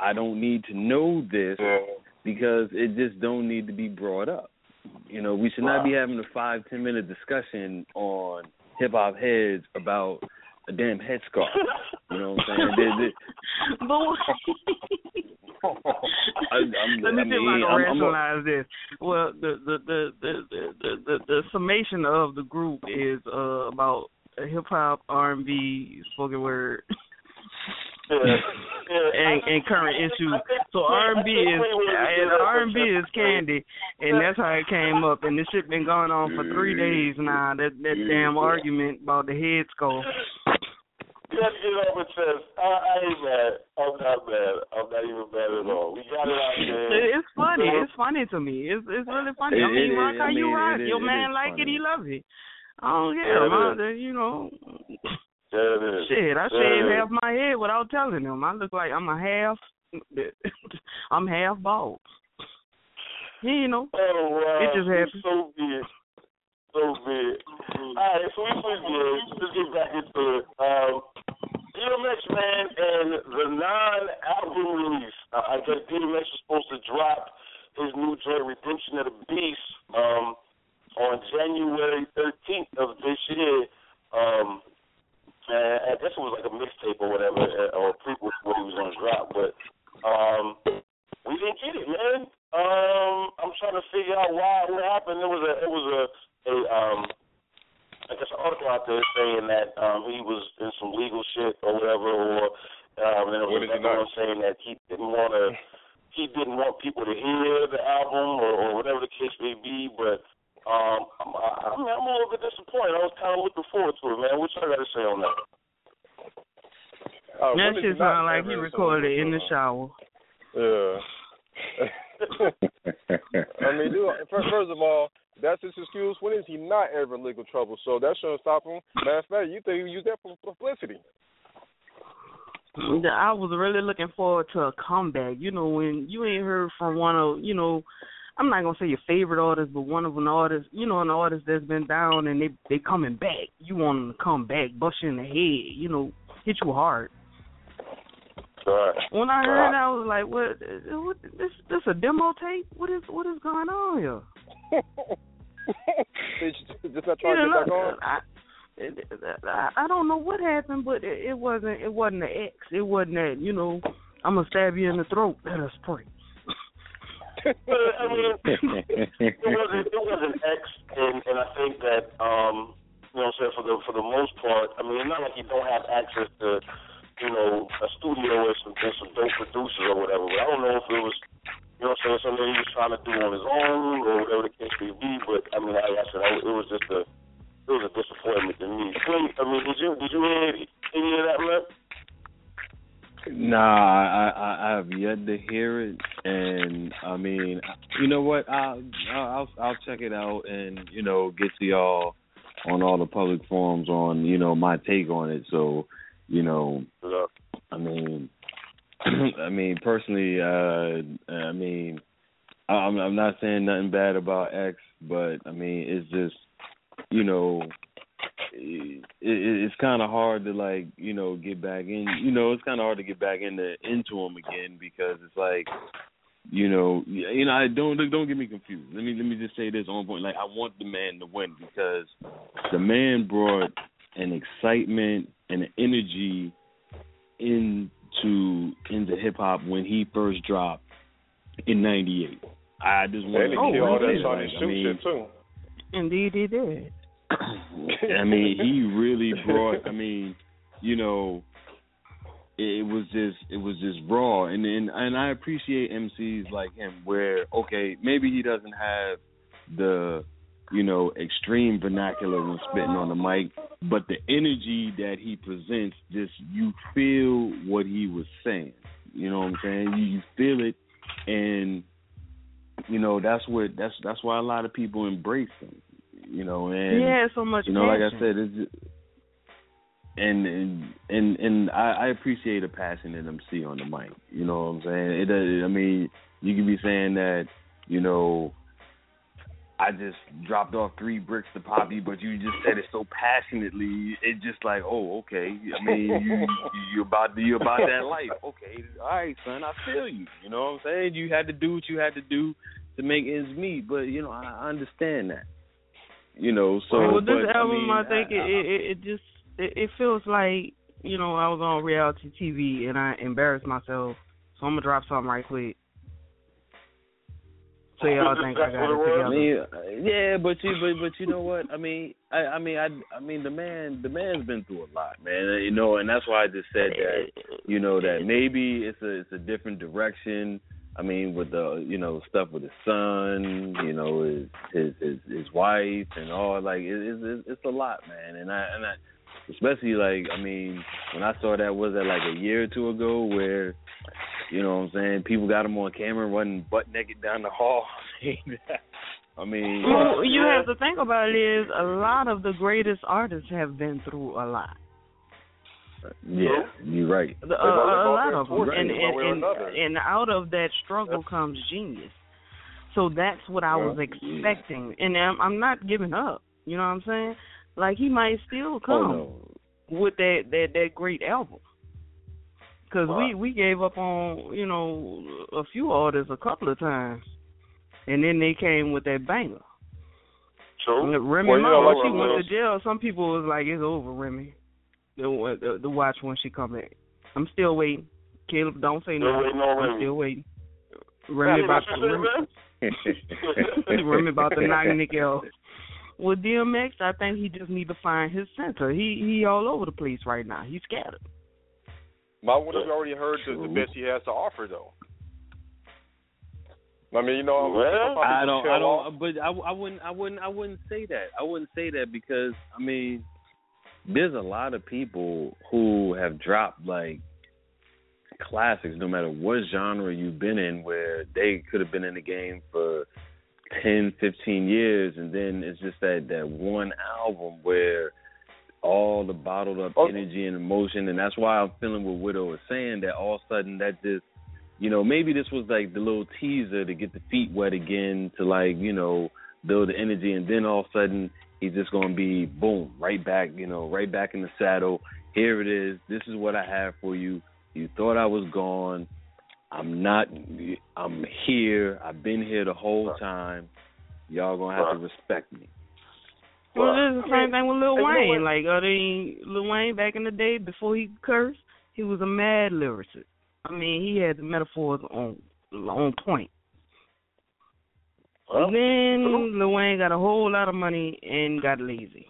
I don't need to know this yeah. because it just don't need to be brought up. You know, we should not be having a five, ten minute discussion on hip hop heads about a damn headscarf. You know what I'm saying? They, they, I, I'm, Let me I see mean, if I can I'm, rationalize I'm this. Well, the the, the the the the the summation of the group is uh, about hip hop, R and B, spoken word, yeah. Yeah. and, and current issues. So R and B is and R and B is candy, and that's how it came up. And this shit been going on for three days now. That that damn argument about the head skull. Just get up and says, I, I ain't mad. I'm not mad. I'm not even mad at all. We got it out there. It's funny. It's funny to me. It's it's really funny. It, I mean, it, rock it, how I you mean, rock. it, Your it, man it like funny. it. He love it. I don't care, Yeah, man. That, you know. Yeah, it is. Shit, I yeah, shaved half my head without telling them. I look like I'm a half. I'm half bald. You know. Oh, wow. It just happened. So big. So big. All right, so we switch gears. Let's get back into it. Um, D M X, man, and the non-album release. Uh, I guess D M X was supposed to drop his new joint, Redemption of the Beast, um, on January thirteenth of this year. Um, and I guess it was like a mixtape or whatever, or a prequel to what he was going to drop. But um, we didn't get it, man. Um, I'm trying to figure out why. What happened? There was a, it was a, a um. I guess an article out there saying that um, he was in some legal shit or whatever, or um, and there was another one saying that he didn't want to, he didn't want people to hear the album or, or whatever the case may be. But um, I'm, I, I mean, I'm a little bit disappointed. I was kind of looking forward to it, man. What y'all got to say on that? Uh, that shit sound like he recorded it in the shower. Yeah. I mean, dude, first, first of all, that's his excuse. When is he not ever in legal trouble? So that shouldn't stop him. Matter of fact, you think he used that for publicity? I was really looking forward to a comeback. You know, when you ain't heard from one of, you know, I'm not gonna say your favorite artist, but one of an artist, you know, an artist that's been down and they they coming back. You want them to come back, bust you in the head, you know, hit you hard. Right. When I heard that, I was like, "What? What? This? This a demo tape? What is? What is going on here?" Just not trying to get back on. I, I, I don't know what happened, but it, it wasn't. It wasn't an X. It wasn't that. You know, I'm gonna stab you in the throat. Let us pray. I mean, it wasn't. It wasn't X, and and I think that um, you know, what I'm saying for the for the most part, I mean, it's not like you don't have access to, you know, a studio with some, with some dope producers or whatever. But I don't know if it was, you know, what I'm saying, something he was trying to do on his own or whatever the case may be. But I mean, like I said, it was just a, it was a disappointment to me. I mean, did you did you hear any of that, man? Nah, I, I I have yet to hear it, and I mean, you know what? I'll I'll I'll check it out, and you know, get to y'all on all the public forums on, you know, my take on it. So, you know, I mean, I mean personally, uh, I mean, I'm I'm not saying nothing bad about X, but I mean, it's just, you know. It, it, it's kind of hard to, like, you know, get back in. You know, it's kind of hard to get back into into him again because it's like, you know, you know. I don't don't get me confused. Let me let me just say this on point. Like, I want the man to win because the man brought an excitement and an energy into into hip hop when he first dropped in ninety-eight. I just want to kill all that like, Shawnee I Shoot mean, shit too. Indeed, he did. I mean, he really brought. I mean, you know, it, it was just, it was just raw, and and and I appreciate M Cs like him, where okay, maybe he doesn't have the, you know, extreme vernacular when spitting on the mic, but the energy that he presents, just you feel what he was saying. You know what I'm saying? You, you feel it, and you know that's what that's that's why a lot of people embrace him. You know, and yeah, so much. You know, passion. like I said, it's just, and and and and I, I appreciate a passionate M C on the mic. You know what I'm saying? It, I mean, you can be saying that, you know, I just dropped off three bricks to Poppy, but you just said it so passionately. It just like, oh, okay. I mean, you you about you about that life. Okay, all right, son. I feel you. You know what I'm saying? You had to do what you had to do to make ends meet, but you know, I, I understand that. You know, so well, with this but, album, I, mean, I think I, I, it, it it just it, it feels like, you know, I was on reality T V and I embarrassed myself, so I'm gonna drop something right quick. So y'all think I got it together? I mean, yeah, but you, but but you know what? I mean, I, I mean, I, I mean, the man, the man's been through a lot, man. You know, and that's why I just said that. You know, that maybe it's a it's a different direction. I mean, with the you know stuff with his son, you know, his his his, his wife, and all like it, it's it's a lot, man. And I and I especially like I mean, when I saw that was that like a year or two ago where. You know what I'm saying? People got him on camera running butt naked down the hall. I mean, well, you have to think about it is a lot of the greatest artists have been through a lot. Yeah, you're right. The, uh, a lot of them, and and, and and out of that struggle comes genius. So that's what I was expecting, and I'm, I'm not giving up. You know what I'm saying? Like he might still come oh, no. with that, that that great album. Because wow. we, we gave up on, you know, a few artists a couple of times. And then they came with that banger. True. Remy well, Ma, you know, when like she uh, went to jail, some people was like, it's over, Remy. To, to, to watch when she come back. I'm still waiting. Caleb, don't say no. I'm still waiting. Remy about to, Remy, Remy about to knock Nick out. With D M X, I think he just need to find his center. He he all over the place right now. He's scattered. My would have already heard the, the best he has to offer, though. I mean, you know, well, I don't, I don't, but I, I wouldn't, I wouldn't, I wouldn't say that. I wouldn't say that because I mean, there's a lot of people who have dropped like classics, no matter what genre you've been in, where they could have been in the game for ten, fifteen years, and then it's just that that one album where. All the bottled up okay. energy and emotion, and that's why I'm feeling what Widow was saying, that all of a sudden that just, you know, maybe this was like the little teaser to get the feet wet again, to like, you know, build the energy, and then all of a sudden he's just going to be, boom, right back, you know, right back in the saddle. Here it is. This is what I have for you. You thought I was gone. I'm not, I'm here. I've been here the whole time. Y'all going to have to respect me. Well, it's the same thing with Lil Wayne. Like, uh, they, Lil Wayne back in the day, before he cursed, he was a mad lyricist. I mean, he had the metaphors on on point. Well, and then Lil Wayne got a whole lot of money and got lazy.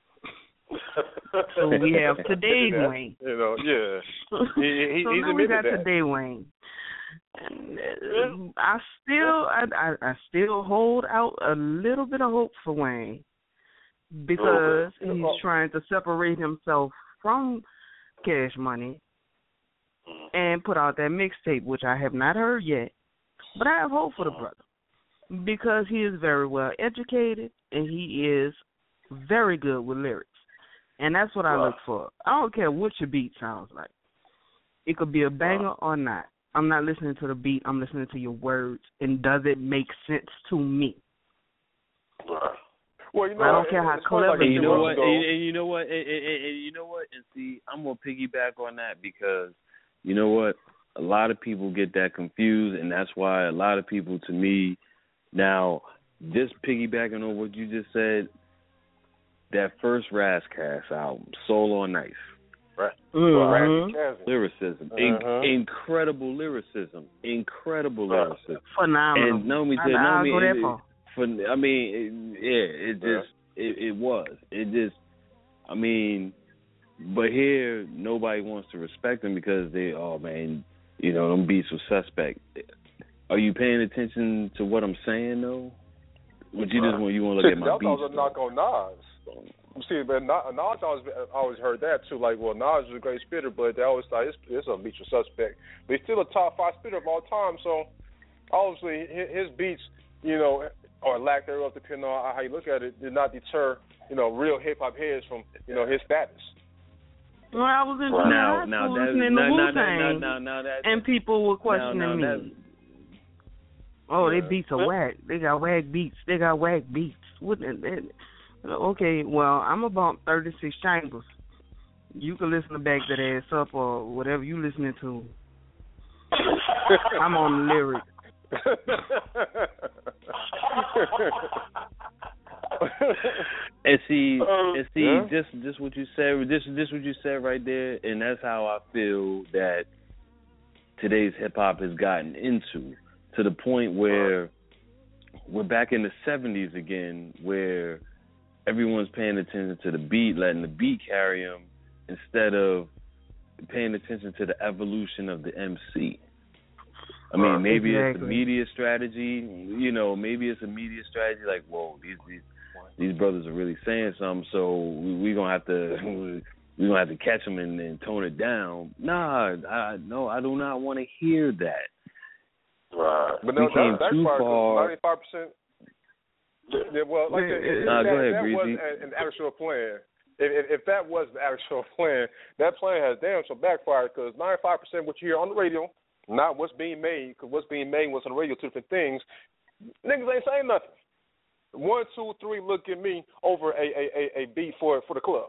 So we have today's Wayne. You know, yeah. He, he, so he's now we got that. today Wayne. And, uh, I still, I, I, I still hold out a little bit of hope for Wayne. Because he's trying to separate himself from Cash Money and put out that mixtape, which I have not heard yet. But I have hope for the brother because he is very well educated and he is very good with lyrics. And that's what I look for. I don't care what your beat sounds like. It could be a banger or not. I'm not listening to the beat. I'm listening to your words. And does it make sense to me? Well, you know, I don't care how clever you know what, and, and you know what, and, and, and you know what, and see, I'm gonna piggyback on that because you know what, a lot of people get that confused, and that's why a lot of people, to me, now just piggybacking on what you just said, that first Razzcast album, Soul on Ice, right? Mm-hmm. Lyricism, uh-huh. In- incredible lyricism, incredible lyricism, phenomenal. And no me, I, no I'll me, go that it, far. For, I mean, it, yeah, it just, it, it was. It just, I mean, but here, nobody wants to respect them because they, oh, man, you know, them beats were suspect. Are you paying attention to what I'm saying, though? Would you just want, you want to look at my that beats? That was a knock on Nas. See, but Nas always, always heard that, too. Like, well, Nas is a great spitter, but they always thought it's, it's a beats were suspect. But he's still a top five spitter of all time, so obviously his beats, you know, or lack thereof, depending on how you look at it, did not deter, you know, real hip-hop heads from, you know, his status. Well, I was in junior now, high now school that, listening now, to now, Wu-Tang, now, now, now, that, and people were questioning now, now, me. Oh, yeah. they beats are whack. They got whack beats. They got whack beats. What? The, they, okay, well, I'm gonna bump thirty-six chambers. You can listen to Back That Ass Up or whatever you listening to. I'm on the lyrics. and see, Um, and see, yeah. just just what you said, just just what you said right there, and that's how I feel that today's hip hop has gotten into, to the point where we're back in the seventies again, where everyone's paying attention to the beat, letting the beat carry them, instead of paying attention to the evolution of the M C. I mean, maybe exactly. it's a media strategy. You know, maybe it's a media strategy. Like, whoa, these these these brothers are really saying something, so we we gonna have to we gonna have to catch them and, and tone it down. Nah, I no, I do not want to hear that. Right, but no, we came that, that's too part far. ninety-five percent. Yeah, well, like Yeah, if, if nah, that, go ahead, that was Greasy. an, an actual plan. If, if, if that was the actual plan, that plan has damn sure backfired, because ninety-five percent what you hear on the radio, not what's being made, because what's being made and what's on the radio, two different things. Niggas ain't saying nothing. One, two, three, look at me over a a, a, a beat for for the club.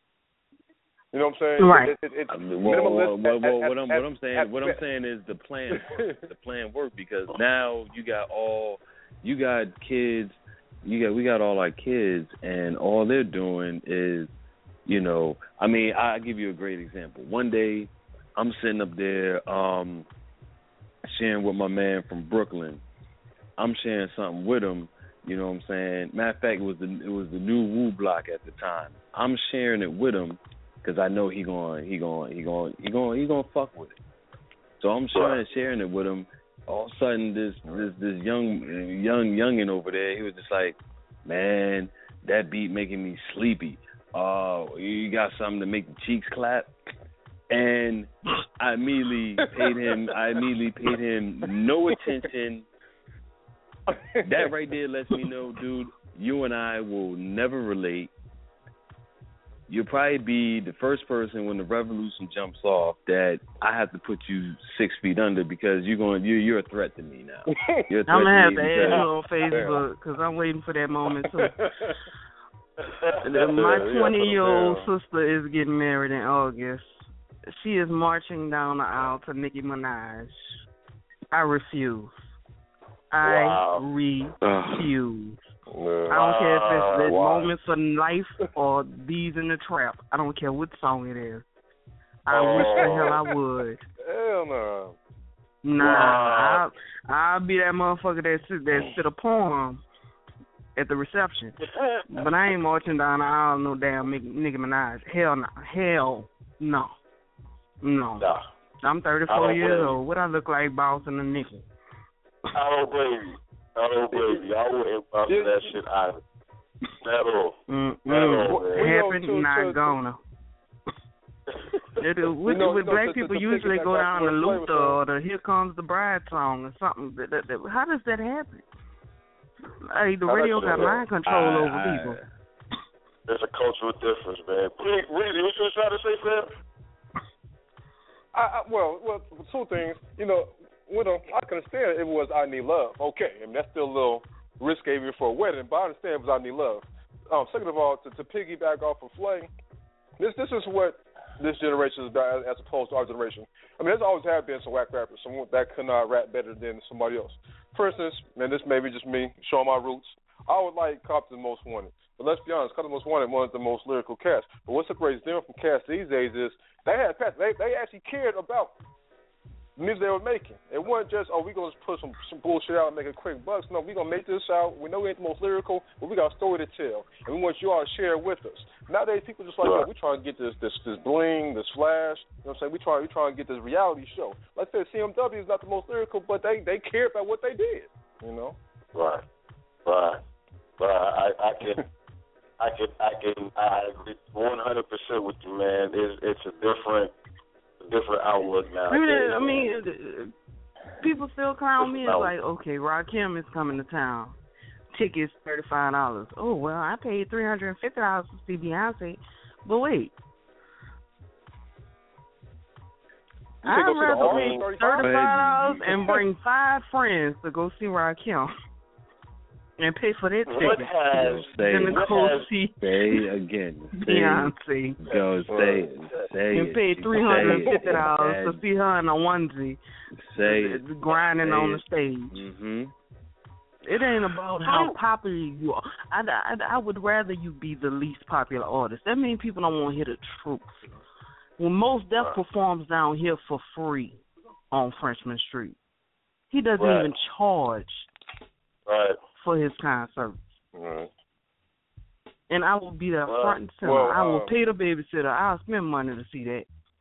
You know what I'm saying? Right. It, it, it's I mean, well, well, minimalist. well, at, well, at, what I'm at, what I'm saying at, what I'm saying is the plan the plan worked, because now you got all you got kids you got we got all our kids, and all they're doing is, you know, I mean, I'll give you a great example. One day I'm sitting up there um sharing with my man from Brooklyn. I'm sharing something with him, you know what I'm saying? Matter of fact, it was the it was the new Woo Block at the time. I'm sharing it with him because I know he going he going he going he going he going to fuck with it. So I'm sharing sharing it with him. All of a sudden, this this this young young youngin over there, he was just like, man, that beat making me sleepy. Uh, you got something to make the cheeks clap? And I immediately paid him. I immediately paid him no attention. That right there lets me know, dude, you and I will never relate. You'll probably be the first person when the revolution jumps off that I have to put you six feet under, because you're going. You're, you're a threat to me now. You're a threat I'm gonna have to to me add you because- on Facebook because I'm waiting for that moment too. My twenty-year-old sister is getting married in August. She is marching down the aisle to Nicki Minaj. I refuse. I Wow. refuse. Wow. I don't care if it's the Wow. Moments of Life or Bees in the Trap. I don't care what song it is. I Oh. wish the hell I would. Hell no. Nah, Wow. I'll, I'll be that motherfucker that sit, that sit a poem at the reception. But I ain't marching down the aisle no damn Nick- Nicki Minaj. Hell no. Hell no. No. Nah. I'm I thirty-four don't years blame you. old. What I look like bouncing a nickel? I don't blame you. I don't blame you. I wouldn't bust that shit either. At all. Mm-mm. At all, man. Happened, to- not to- gonna. It is- with You know- with you know, black to- to- people to usually piggyback go off down what to Flavor Luther said. or the Here Comes the Bride song or something. That, that, that, how does that happen? Hey, the I radio like got that. mind control I- over I- people. There's a cultural difference, man. Really, really, what you was trying to say, fam? I, I, well, well, two things. You know, with a, I can understand it was I Need Love. Okay, I mean, that's still a little risque even for a wedding, but I understand it was I Need Love. Um, second of all, to, to piggyback off of Flay, this this is what this generation is about as opposed to our generation. I mean, there's always have been some whack rappers, someone that could not rap better than somebody else. For instance, man, this may be just me showing my roots. I would like Compton Most Wanted. But let's be honest, Compton Most Wanted was the most lyrical cast. But what separates them from cast these days is they had passion. They they actually cared about the music they were making. It wasn't just, oh, we gonna just put some, some bullshit out and make a quick bucks. No, we gonna make this out. We know we ain't the most lyrical, but we got a story to tell, and we want you all to share it with us. Nowadays, people just like, Right. yo, we trying to get this this this bling, this flash. You know what I'm saying? We trying we trying to get this reality show. Like I said, C M W is not the most lyrical, but they they care about what they did. You know? Right. Right. Right. I, I can, I can, I can, I agree one hundred percent with you, man. It's, it's a different, different outlook now. I mean, I mean, uh, people still clown me. It's like, okay, Rakim is coming to town. Tickets thirty-five dollars. Oh well, I paid three hundred and fifty dollars to see Beyonce. But wait, I'd go see the rather artist, pay thirty-five thirty-five dollars and bring five friends to go see Rakim and pay for their What ticket has, than to what go has, see Say again. Say, Beyonce go say it. Say and it. pay three hundred and fifty dollars Say to see her in a onesie Say it. grinding Say on it. the stage. Mm-hmm. It ain't about how popular you are. I, I, I would rather you be the least popular artist. That means people don't want to hear the truth. When Mos Def performs down here for free on Frenchman Street, he doesn't Right. even charge right. for his concert. Right. And I will be there Well, front and center. well, I will uh, pay the babysitter. I'll spend money to see that.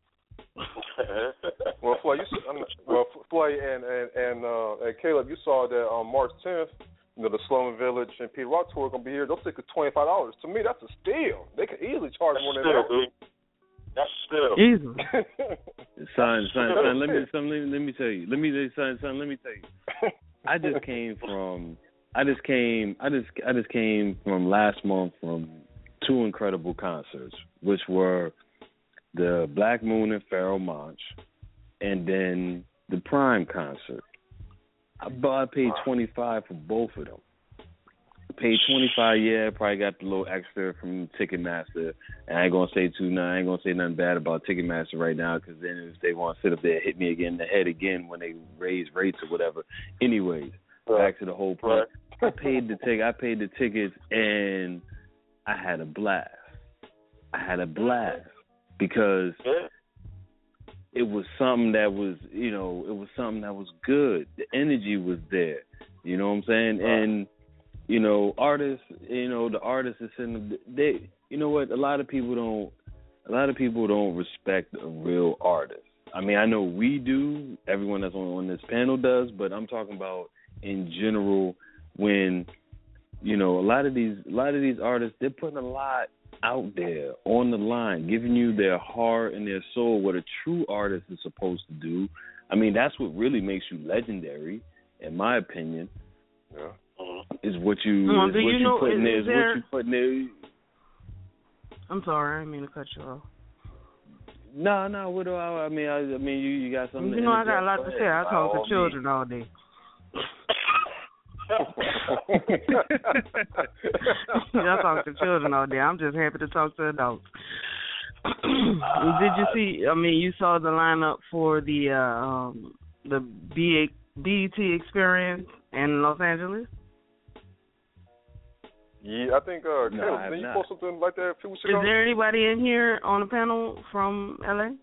Well, Floyd, you, I'm not, well, Floyd and and and, uh, and Caleb, you saw that on March tenth, you know, the Sloan Village and Pete Rock tour gonna be here. Those tickets twenty-five dollars. To me, that's a steal. They could easily charge more than Still, that. dude. That's still. Easily. Son, son, son, let me, son, let me, let me tell you. Let me, son, son, let me tell you. I just came from, I just came, I just, I just came from last month from two incredible concerts, which were the Black Moon and Pharoah Monch, and then the Prime concert. I, I paid twenty-five for both of them. Paid twenty-five, yeah, probably got the little extra from Ticketmaster. And I ain't gonna say too, I ain't gonna say nothing bad about Ticketmaster right now, because then if they want to sit up there, hit me again in the head again when they raise rates or whatever. Anyways, right. Back to the whole point. Right. I paid the ticket. I paid the tickets, and I had a blast. I had a blast because it was something that was, you know, it was something that was good. The energy was there. You know what I'm saying? Right. And you know, artists, you know, the artists is sitting, they, you know what, a lot of people don't, a lot of people don't respect a real artist. I mean, I know we do, everyone that's on, on this panel does, but I'm talking about in general when, you know, a lot of these, a lot of these artists, they're putting a lot out there on the line, giving you their heart and their soul, what a true artist is supposed to do. I mean, that's what really makes you legendary, in my opinion. Yeah. Is what you, no, is do what you you know, putting is, there, is is there, what you putting there. I'm sorry, I didn't mean to cut you off. No, no, what do I, I mean, I, I mean, you, you got something. You know, I got a lot to say. I talk to children all day. I talk to children all day. I'm just happy to talk to adults. Did you see? I mean, you saw the lineup for the uh, um, the B E T experience in Los Angeles? Yeah, I think, uh, no, Caleb, did you post something like that a few weeks ago? Is there anybody in here on the panel from L A?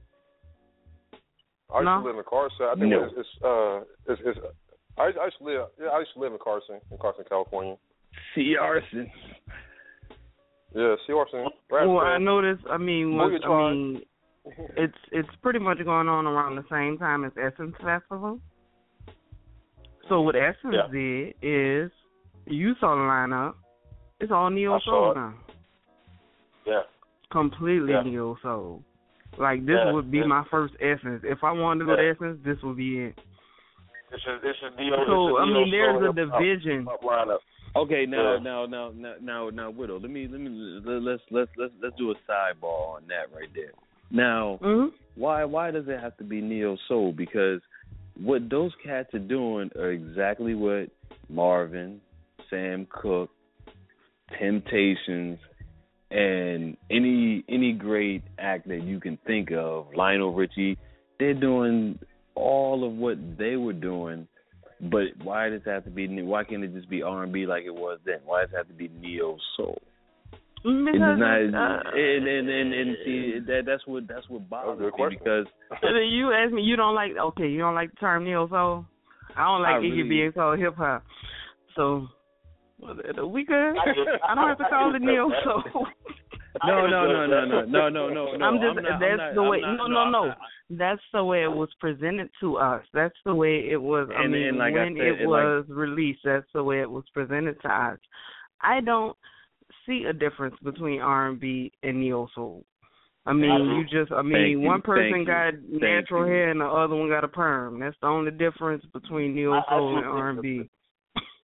I used no? to live in Carson. I think no. it's, it's, uh, it's, it's, I, I used to live, yeah, I used to live in Carson, in Carson, California. C. Arson. Yeah, C. Arson. Well, I noticed, I mean, once, I tried. mean, it's, it's pretty much going on around the same time as Essence Festival. So what Essence yeah. did is, you saw the lineup, it's all neo I soul saw now. Yeah. Completely yeah. neo soul. Like this yeah, would be yeah. my first Essence. If I wanted to go yeah. to Essence, this would be it. This is this is neo. So this is I mean, neo there's a soul division. hip-hop lineup. Okay, now, yeah. now, now, now, now, now, Widow. Let me, let me, let's, let's, let's, let's do a sidebar on that right there. Now, mm-hmm. why, why does it have to be neo soul? Because what those cats are doing are exactly what Marvin, Sam Cooke, Temptations, and any any great act that you can think of, Lionel Richie, they're doing all of what they were doing. But why does it have to be? Why can't it just be R and B like it was then? Why does it have to be neo soul? Because not, uh, and, and, and, and see that that's what that's what bothers me question. because you asked me, you don't like okay, you don't like the term neo soul. I don't like I it really, being called hip hop. So we good. I don't have to call it neo soul. No, no, no, no, no, no, no, no, no. I'm just I'm not, that's I'm not, the way. I'm not, no, no, no. not, That's the way it was presented to us. That's the way it was. I and, mean, and like when I said, it and was like, released, that's the way it was presented to us. I don't see a difference between R and B and neo soul. I mean, you just. I mean, Thank one you, person thank got you, natural thank you. hair and the other one got a perm. That's the only difference between neo soul and R and B.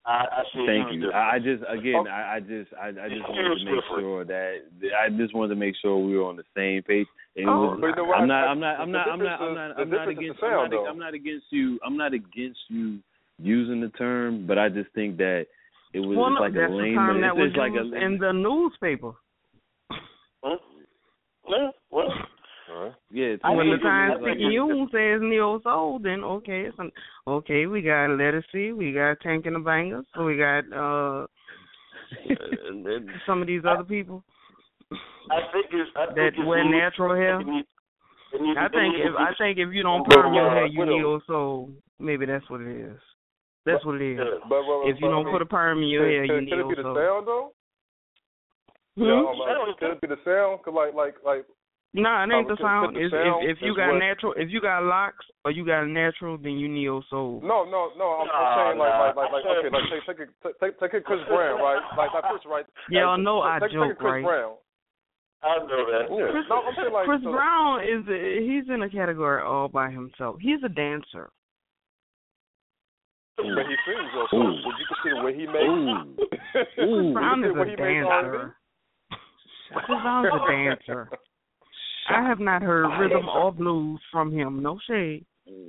I, I see. Thank you. Difference. I just again, Okay. I, I just, I, I just It's wanted to make different. sure that I just wanted to make sure we were on the same page. And it Oh, was, but you know what? I'm not, I- I'm not, I'm the not, I'm not, difference I'm is- not, the I'm not difference is against, the sound, I'm, not, though. I'm not against you. I'm not against you using the term, but I just think that it was Well, it's no, like that's a the lame. term that it's was just like used a, in the newspaper. Huh? Yeah, well, yeah. When the it's Times like- Picayune says neo soul, then okay, it's an, okay, we got Let It See, we got Tank and the Bangers, so we got uh some of these other people I think it's I that think it's wear neat. natural hair. It needs- it needs- I it think needs if to I be- think if you don't But, perm your uh, hair, you widow. neo soul. Maybe that's what it is. That's what it is. Yeah, but, but, If you but, don't I mean, put a perm in your could, hair, could, you could it neo be the soul. sound though? Hmm? Yeah, um, like, could it be the sound? Cause like, like, like. No, it ain't the Could- could sound. the It's, sound if if you is got what- natural, if you got locks or you got natural, then you neo soul. No, no, no. I'm, Nah, I'm saying like, nah. like, like, like, okay, like, take, take, a, take, take a Chris Brown, right? Like, like, first, right? Y'all like, know I take, joke, take a Chris right? Brown. I know that. Yeah. Chris, No, I'm saying like, Chris so, Brown is a, he's in a category all by himself. He's a dancer. but he sings also. Ooh. Would you consider what he makes? Ooh. Chris Ooh. Brown is what a he makes R and B? dancer. Chris Brown's a dancer. I have not heard rhythm or blues from him. No shade.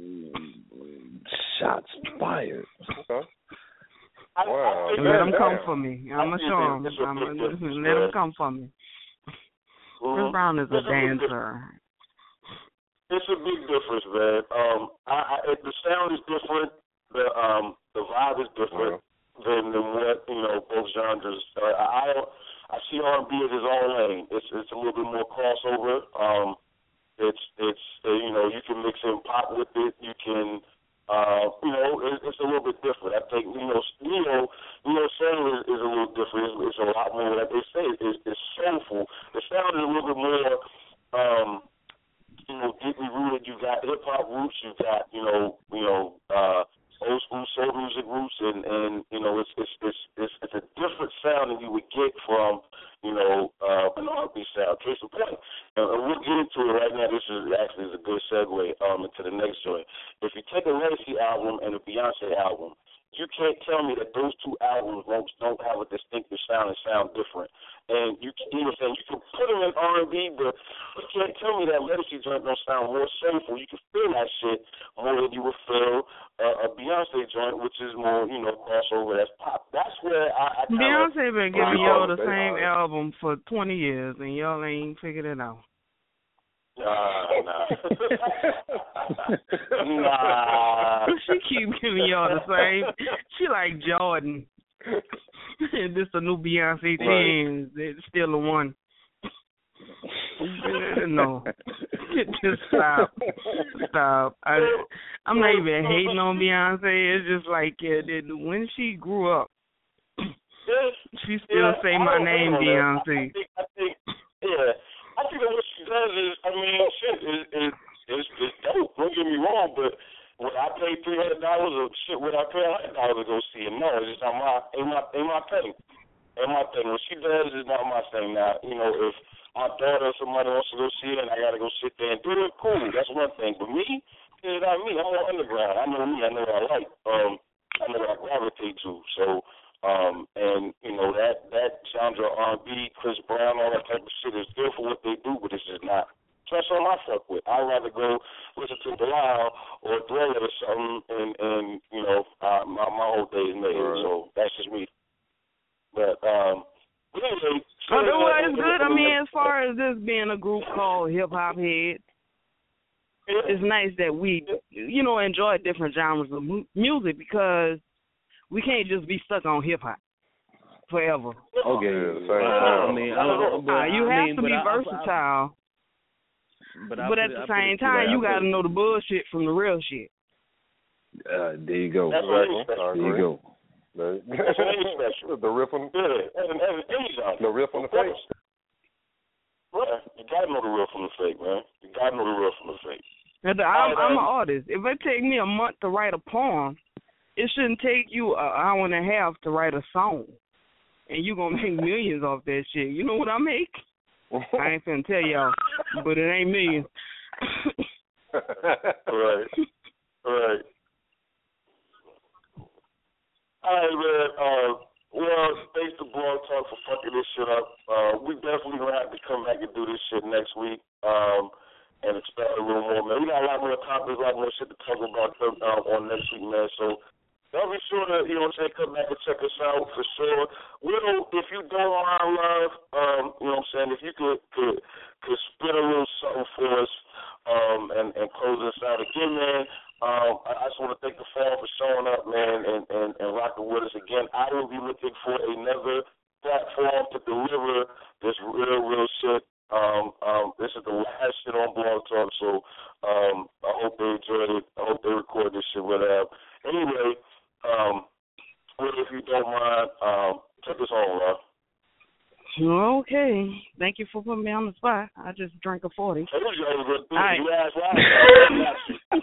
Shots fired. Okay. I, Wow. I think Let him that- come for me. I'm I a think show him. that's a I'm big a, difference, let him man. come for me. Chris Mhm. Brown is a That's a big difference. dancer. It's a big difference, man. Um, I, I, the sound is different. The um, the vibe is different than, than what you know both genres. Uh, I don't. I see R and B as his own lane. It's it's a little bit more crossover. Um, it's it's uh, you know you can mix in pop with it. You can uh, you know it, it's a little bit different. I think you know Neo Neo soul is, is a little different. It's, it's a lot more like they say. It's, it's soulful. The sound is a little bit more. Um, you know, deeply rooted. You got hip hop roots. You got, you know, you know, uh, old school soul music roots, and, and you know, it's it's it's it's it's a different sound than you would get from, you know, uh, an R and B sound. Case in point, and, and we'll get into it right now. This is actually is a good segue um into the next joint. If you take a Legacy album and a Beyonce album, you can't tell me that those two albums don't, don't have a distinctive sound and sound different. And you can, you know, saying you can put them in R and B, but you can't tell me that Legacy joint don't sound more soulful. You can feel that shit more than you would feel uh, a Beyonce joint, which is more, you know, crossover. That's pop. That's where I, I kinda, Beyonce been giving I- y'all the I- same album for twenty years, and y'all ain't figured it out. Nah, nah. nah. She keep giving y'all the same. She like Jordan. This a new Beyonce ten. It's still the one. No, just stop, stop. I, I'm not even hating on Beyonce. It's just like uh, that when she grew up, she still Yeah, say I my don't name, know, man. Beyonce. I think, I think, yeah. I think that what she does is, I mean, shit, is is is is dope. Don't get me wrong, but when I pay three hundred dollars or shit, would I pay a hundred dollars to go see it? No, it's just not my ain't my ain't my thing. Ain't my thing. What she does is not my thing. Now, you know, if my daughter or somebody wants to go see it and I gotta go sit there and do it, cool. That's one thing. But me, it's not me. I'm on underground. I know me. I know what I like. Um, I know what I gravitate to. So. Um, and, you know, that, that genre R and B, Chris Brown, all that type of shit is good for what they do, but it's just not. So that's something I fuck with. I'd rather go listen to Bilal or Thriller or something, and, and you know, uh, my, my whole day is made. Right. So that's just me. But, um, but anyway. Oh, well, it's good. I mean, as far as this being a group called Hip Hop Heads, it's nice that we, you know, enjoy different genres of mu- music because we can't just be stuck on hip hop forever. Okay, Yeah, uh, I mean, I don't, but, uh, you I have mean, to but be I, versatile, I, but, I but put at it- the I put same it time, like- you I got to put- know the bullshit from the real shit. Uh, there you go. That's Exactly. I There you agree. go. That's an age special. The riff on Yeah, and, and any genre. the riff on the face. Right. You gotta know the real from the fake, man. You gotta know the real from the fake. Now, the- I'm, I'm an artist. If it take me a month to write a poem, it shouldn't take you an hour and a half to write a song. And you going to make millions off that shit. You know what I make? I ain't finna tell y'all, but it ain't millions. Right. Right. All right, man. Uh, well, thanks to Blog Talk for fucking this shit up. Uh, we definitely gonna have to come back and do this shit next week. Um, and expand a little more, man. We got a lot more topics, a lot more shit to talk about uh, on next week, man. So y'all be sure to, you know what I'm saying, come back and check us out for sure. Will, if you don't mind, love, um, you know what I'm saying, if you could could, could spit a little something for us um, and, and close us out again, man. Um, I, I just want to thank the Fall for showing up, man, and, and, and rocking with us again. I will be looking for another platform to deliver this real, real shit. Um, um, this is the last shit on Blog Talk, so um, I hope they enjoyed it. I hope they record this shit with us. Anyway, um, if you don't mind, um, take us home, love. Okay. Thank you for putting me on the spot. I just drank a forty. Hey, you ain't good thing. Right. You asked why.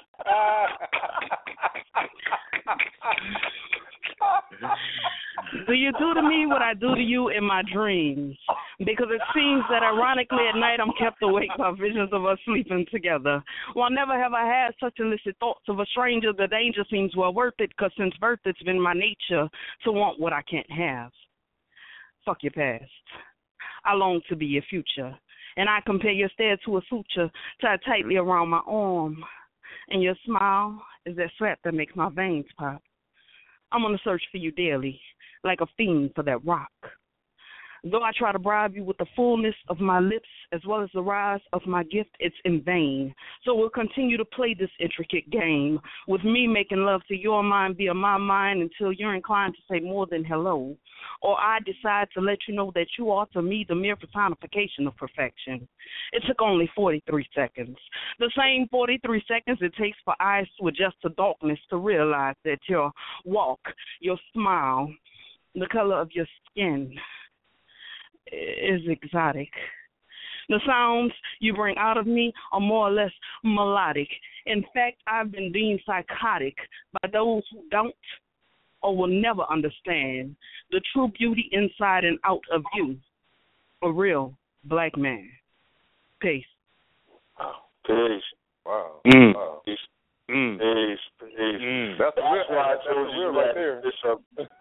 Do you do to me what I do to you in my dreams? Because it seems that ironically at night I'm kept awake by visions of us sleeping together. Well, never have I had such illicit thoughts of a stranger. The danger seems well worth it, because since birth it's been my nature to want what I can't have. Fuck your past. I long to be your future. And I compare your stare to a suture tied tightly around my arm. And your smile is that slap that makes my veins pop. I'm on the search for you daily, like a fiend for that rock. Though I try to bribe you with the fullness of my lips as well as the rise of my gift, it's in vain. So we'll continue to play this intricate game, with me making love to your mind via my mind until you're inclined to say more than hello. Or I decide to let you know that you are to me the mere personification of perfection. It took only forty-three seconds. The same forty-three seconds it takes for eyes to adjust to darkness to realize that your walk, your smile, the color of your skin is exotic. The sounds you bring out of me are more or less melodic. In fact, I've been deemed psychotic by those who don't or will never understand the true beauty inside and out of you. A real black man. Peace. Peace. Wow. Mm. Wow. Peace. Mm. Peace. Peace. Mm. That's the real. That's why I That's told the you real right that there. this up.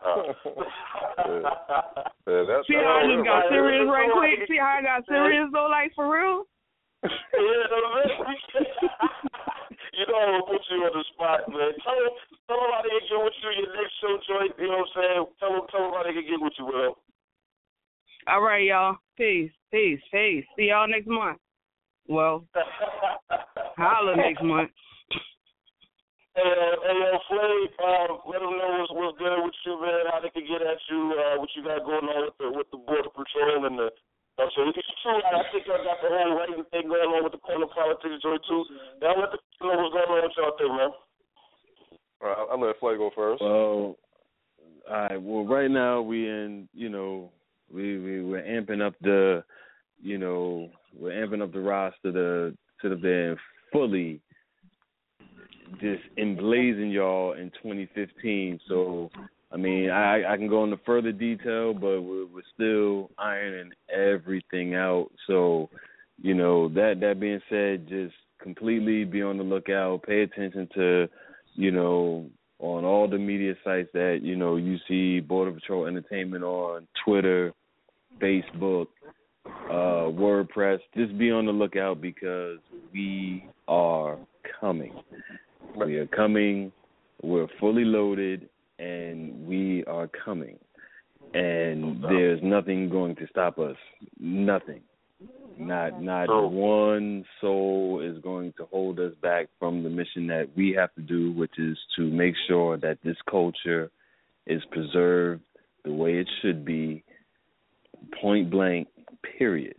Yeah. Yeah, that's, See that's how I real just got right serious there. right quick? See how I got serious though, like for real? Yeah, no, man. You know I'm gonna put you on the spot, man. Tell them, tell them how they can get with you your next show joint. You know what I'm saying? Tell them, tell them how they can get with you, Will. All right, y'all. Peace, peace, peace. See y'all next month. Well, holla next month. Hey, uh, hey, uh, Flay, uh, let them know what's, what's good with you, man. How they can get at you, uh, what you got going on with the with the Border Patrol and the. Uh, so it's true. I think I got the whole writing thing going on with the corner politics joint too. Now let the know what's going on with y'all thing, man. All right, I'll let Flay go first. Well, all right. Well, right now we in, you know, we we we're amping up the, you know, we're amping up the roster to to the band fully. Just emblazing y'all in twenty fifteen. So, I mean, I, I can go into further detail, but we're, we're still ironing everything out. So, you know, that that being said, just completely be on the lookout. Pay attention to, you know, on all the media sites that, you know, you see Border Patrol Entertainment on Twitter, Facebook, uh, WordPress. Just be on the lookout because we are coming. We are coming, we're fully loaded, and we are coming. And there's nothing going to stop us. Nothing. Not not one soul is going to hold us back from the mission that we have to do, which is to make sure that this culture is preserved the way it should be, point blank, period.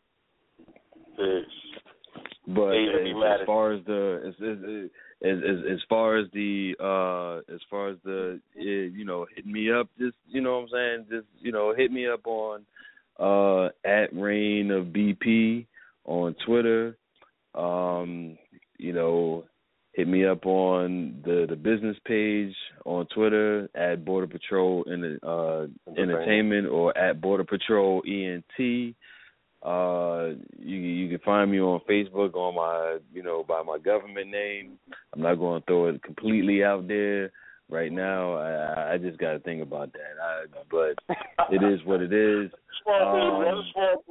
Peace. But Hey, as, hey, as far as the as, as, as, as, as far as the uh, as far as the uh, you know, hit me up, just you know what I'm saying, just you know, hit me up on uh, at Reign of B P on Twitter. Um, you know, hit me up on the, the business page on Twitter at Border Patrol in, uh, Entertainment or at Border Patrol E N T. Uh, you you can find me on Facebook on my, you know, by my government name. I'm not going to throw it completely out there, right now, I, I just got to think about that. I, but it is what it is. Um,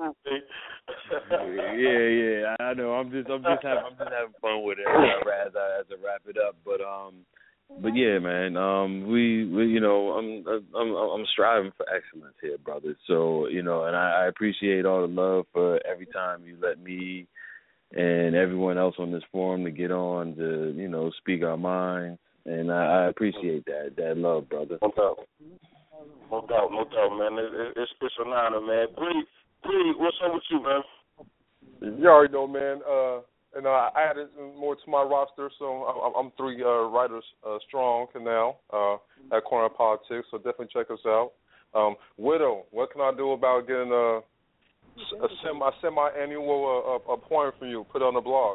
yeah, yeah, I know. I'm just, I'm just having, I'm just having fun with it as I, as I wrap it up. But um, but yeah, man. Um, we, we, you know, I'm, I'm, I'm striving for excellence here, brother. So you know, and I, I appreciate all the love for every time you let me and everyone else on this forum to get on to, you know, speak our minds. And I, I appreciate that, that love, brother. No doubt. No doubt, no doubt, man. It, it, it's, it's an honor, man. Bree, Bree, what's up with you, man? You already know, man. Uh, and uh, I added more to my roster, so I'm, I'm three uh, writers uh, strong now uh, at Corner Politics, so definitely check us out. Um, Widow, what can I do about getting a, a, semi, a semi-annual uh, appointment from you, put on the blog?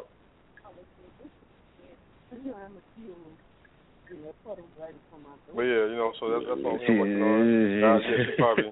But yeah, you know, so that's, that's what I'm working on. Uh, yeah, she probably.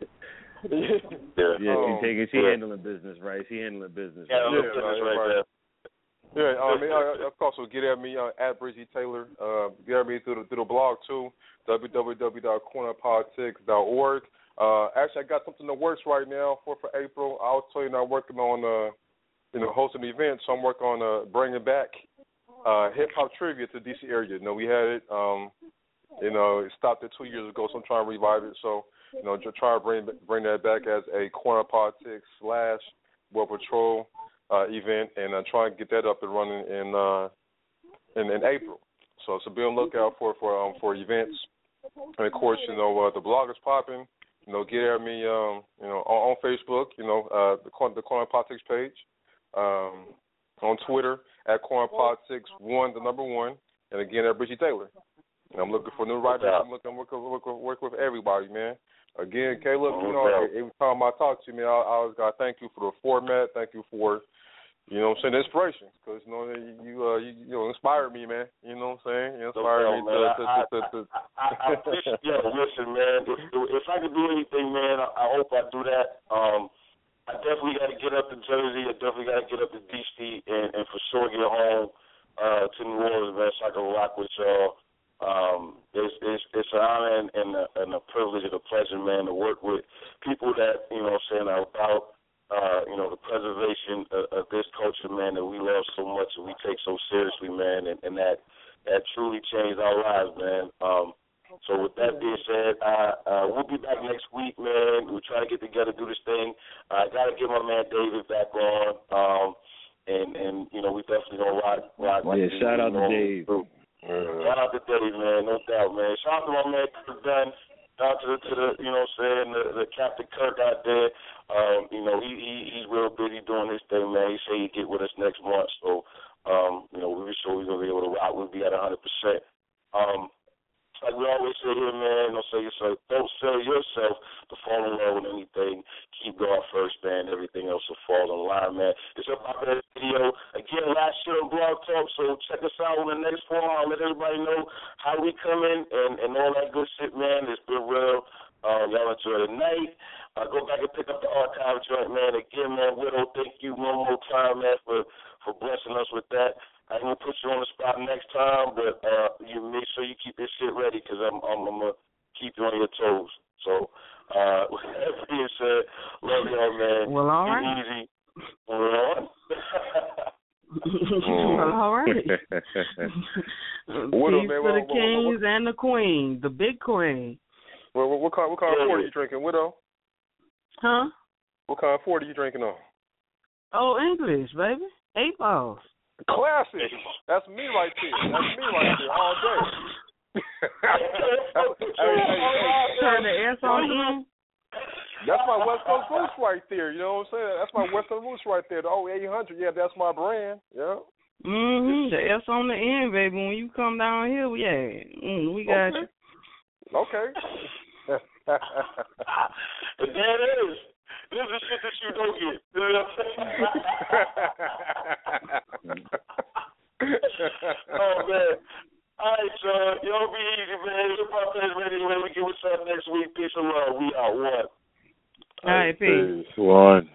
yeah, yeah, um, she taking, she yeah. handling business, right? She handling business. Yeah, right? yeah, business right, right there. Yeah, um, uh, of course, so get at me uh, at Bridgie Taylor. Uh, get at me through the, through the blog too, w w w dot corner politics dot org. Uh, actually, I got something in the works right now for for April. I was telling you, I'm working on uh, you know, hosting an event, so I'm working on uh, bringing back uh, hip hop trivia to the D C area. You know, we had it. Um, you know, it stopped it two years ago, so I'm trying to revive it. So, you know, just try to bring bring that back as a Corner Politics slash World Patrol uh, event, and uh, try and get that up and running in uh, in, in April. So, so be on the lookout for for um, for events. And of course, you know, uh, the blog is popping. You know, get at me, um, you know, on, on Facebook. You know, uh, the Corner, the Corner Politics page. Um, on Twitter at Corner Politics one, the number one, and again at Bridgie Taylor. And I'm looking for new writers. I'm looking to work, work, work with everybody, man. Again, Caleb, you know, every time I talk to you, man, I, I always got to thank you for the format. Thank you for, you know what I'm saying, inspiration. Because, you know, you, uh, you, you know, inspired me, man. You know what I'm saying? You inspired me to, to, to, to, to. I, I appreciate yeah, listen, man, if, if I could do anything, man, I, I hope I do that. Um, I definitely got to get up to Jersey. I definitely got to get up to D C and, and for sure get home uh, to New Orleans, man, so I can rock with y'all. Um, it's, it's, it's an honor and, and, a, and a privilege and a pleasure, man, to work with people that, you know what I'm saying, are about, uh, you know, the preservation of, of this culture, man, that we love so much and we take so seriously, man, and, and that, that truly changed our lives, man. Um, So with that being said, uh, uh, we'll be back next week, man. We'll try to get together, do this thing. I uh, got to get my man David back on, um, and and you know we definitely gonna rock. rock yeah, like shout out to Dave. Through. Shout out to Dave, man, no doubt, man. Shout out to my man Kirk Dunn. Shout out to the, to the you know what I'm saying, the, the Captain Kirk out there. Um, you know he, he he's real busy doing his thing, man. He say he'd get with us next month, so um, you know we be sure we're gonna be able to rock. We'll be at one hundred percent. Um, Like we always say here, man, don't sell yourself, don't sell yourself to fall in love with anything. Keep God first, man. Everything else will fall in line, man. It's up out there video. Again, last year on Blog Talk, so check us out on the next forum. I'll let everybody know how we come in and, and all that good shit, man. It's been real. Um, y'all enjoy the night. Uh, go back and pick up the archive joint, man. Again, man, Widow, thank you one more time, man, for, for blessing us with that. I ain't gonna put you on the spot next time, but uh, you make sure you keep this shit ready because I'm, I'm, I'm gonna keep you on your toes. So, uh, with that being said, love y'all, man. Well, all Keep right. easy. Well, well, all right. What up, Peace man? to What- the what- kings what- and the queen, the big queen. What, what, what kind, what kind of Yeah. Ford are you drinking, Widow? Huh? What kind of Ford are you drinking on? Oh, English, baby. Eight balls. Classic. That's me right there. That's me right there all day. hey, hey, hey, Turn the S on in. That's my West Coast roots right there. You know what I'm saying? That's my Western roots right there. The old eight hundred. Yeah, that's my brand. Yeah. Mhm. The S on the end, baby. When you come down here, yeah, mm, we got Okay. you. Okay. And there it is. This is shit that you don't get. You know what I'm saying? Oh, man. All right, Sean. Y'all be easy, man. Your podcast ready. When we get what's up next week. Peace and love. We out. One. All right, peace. One.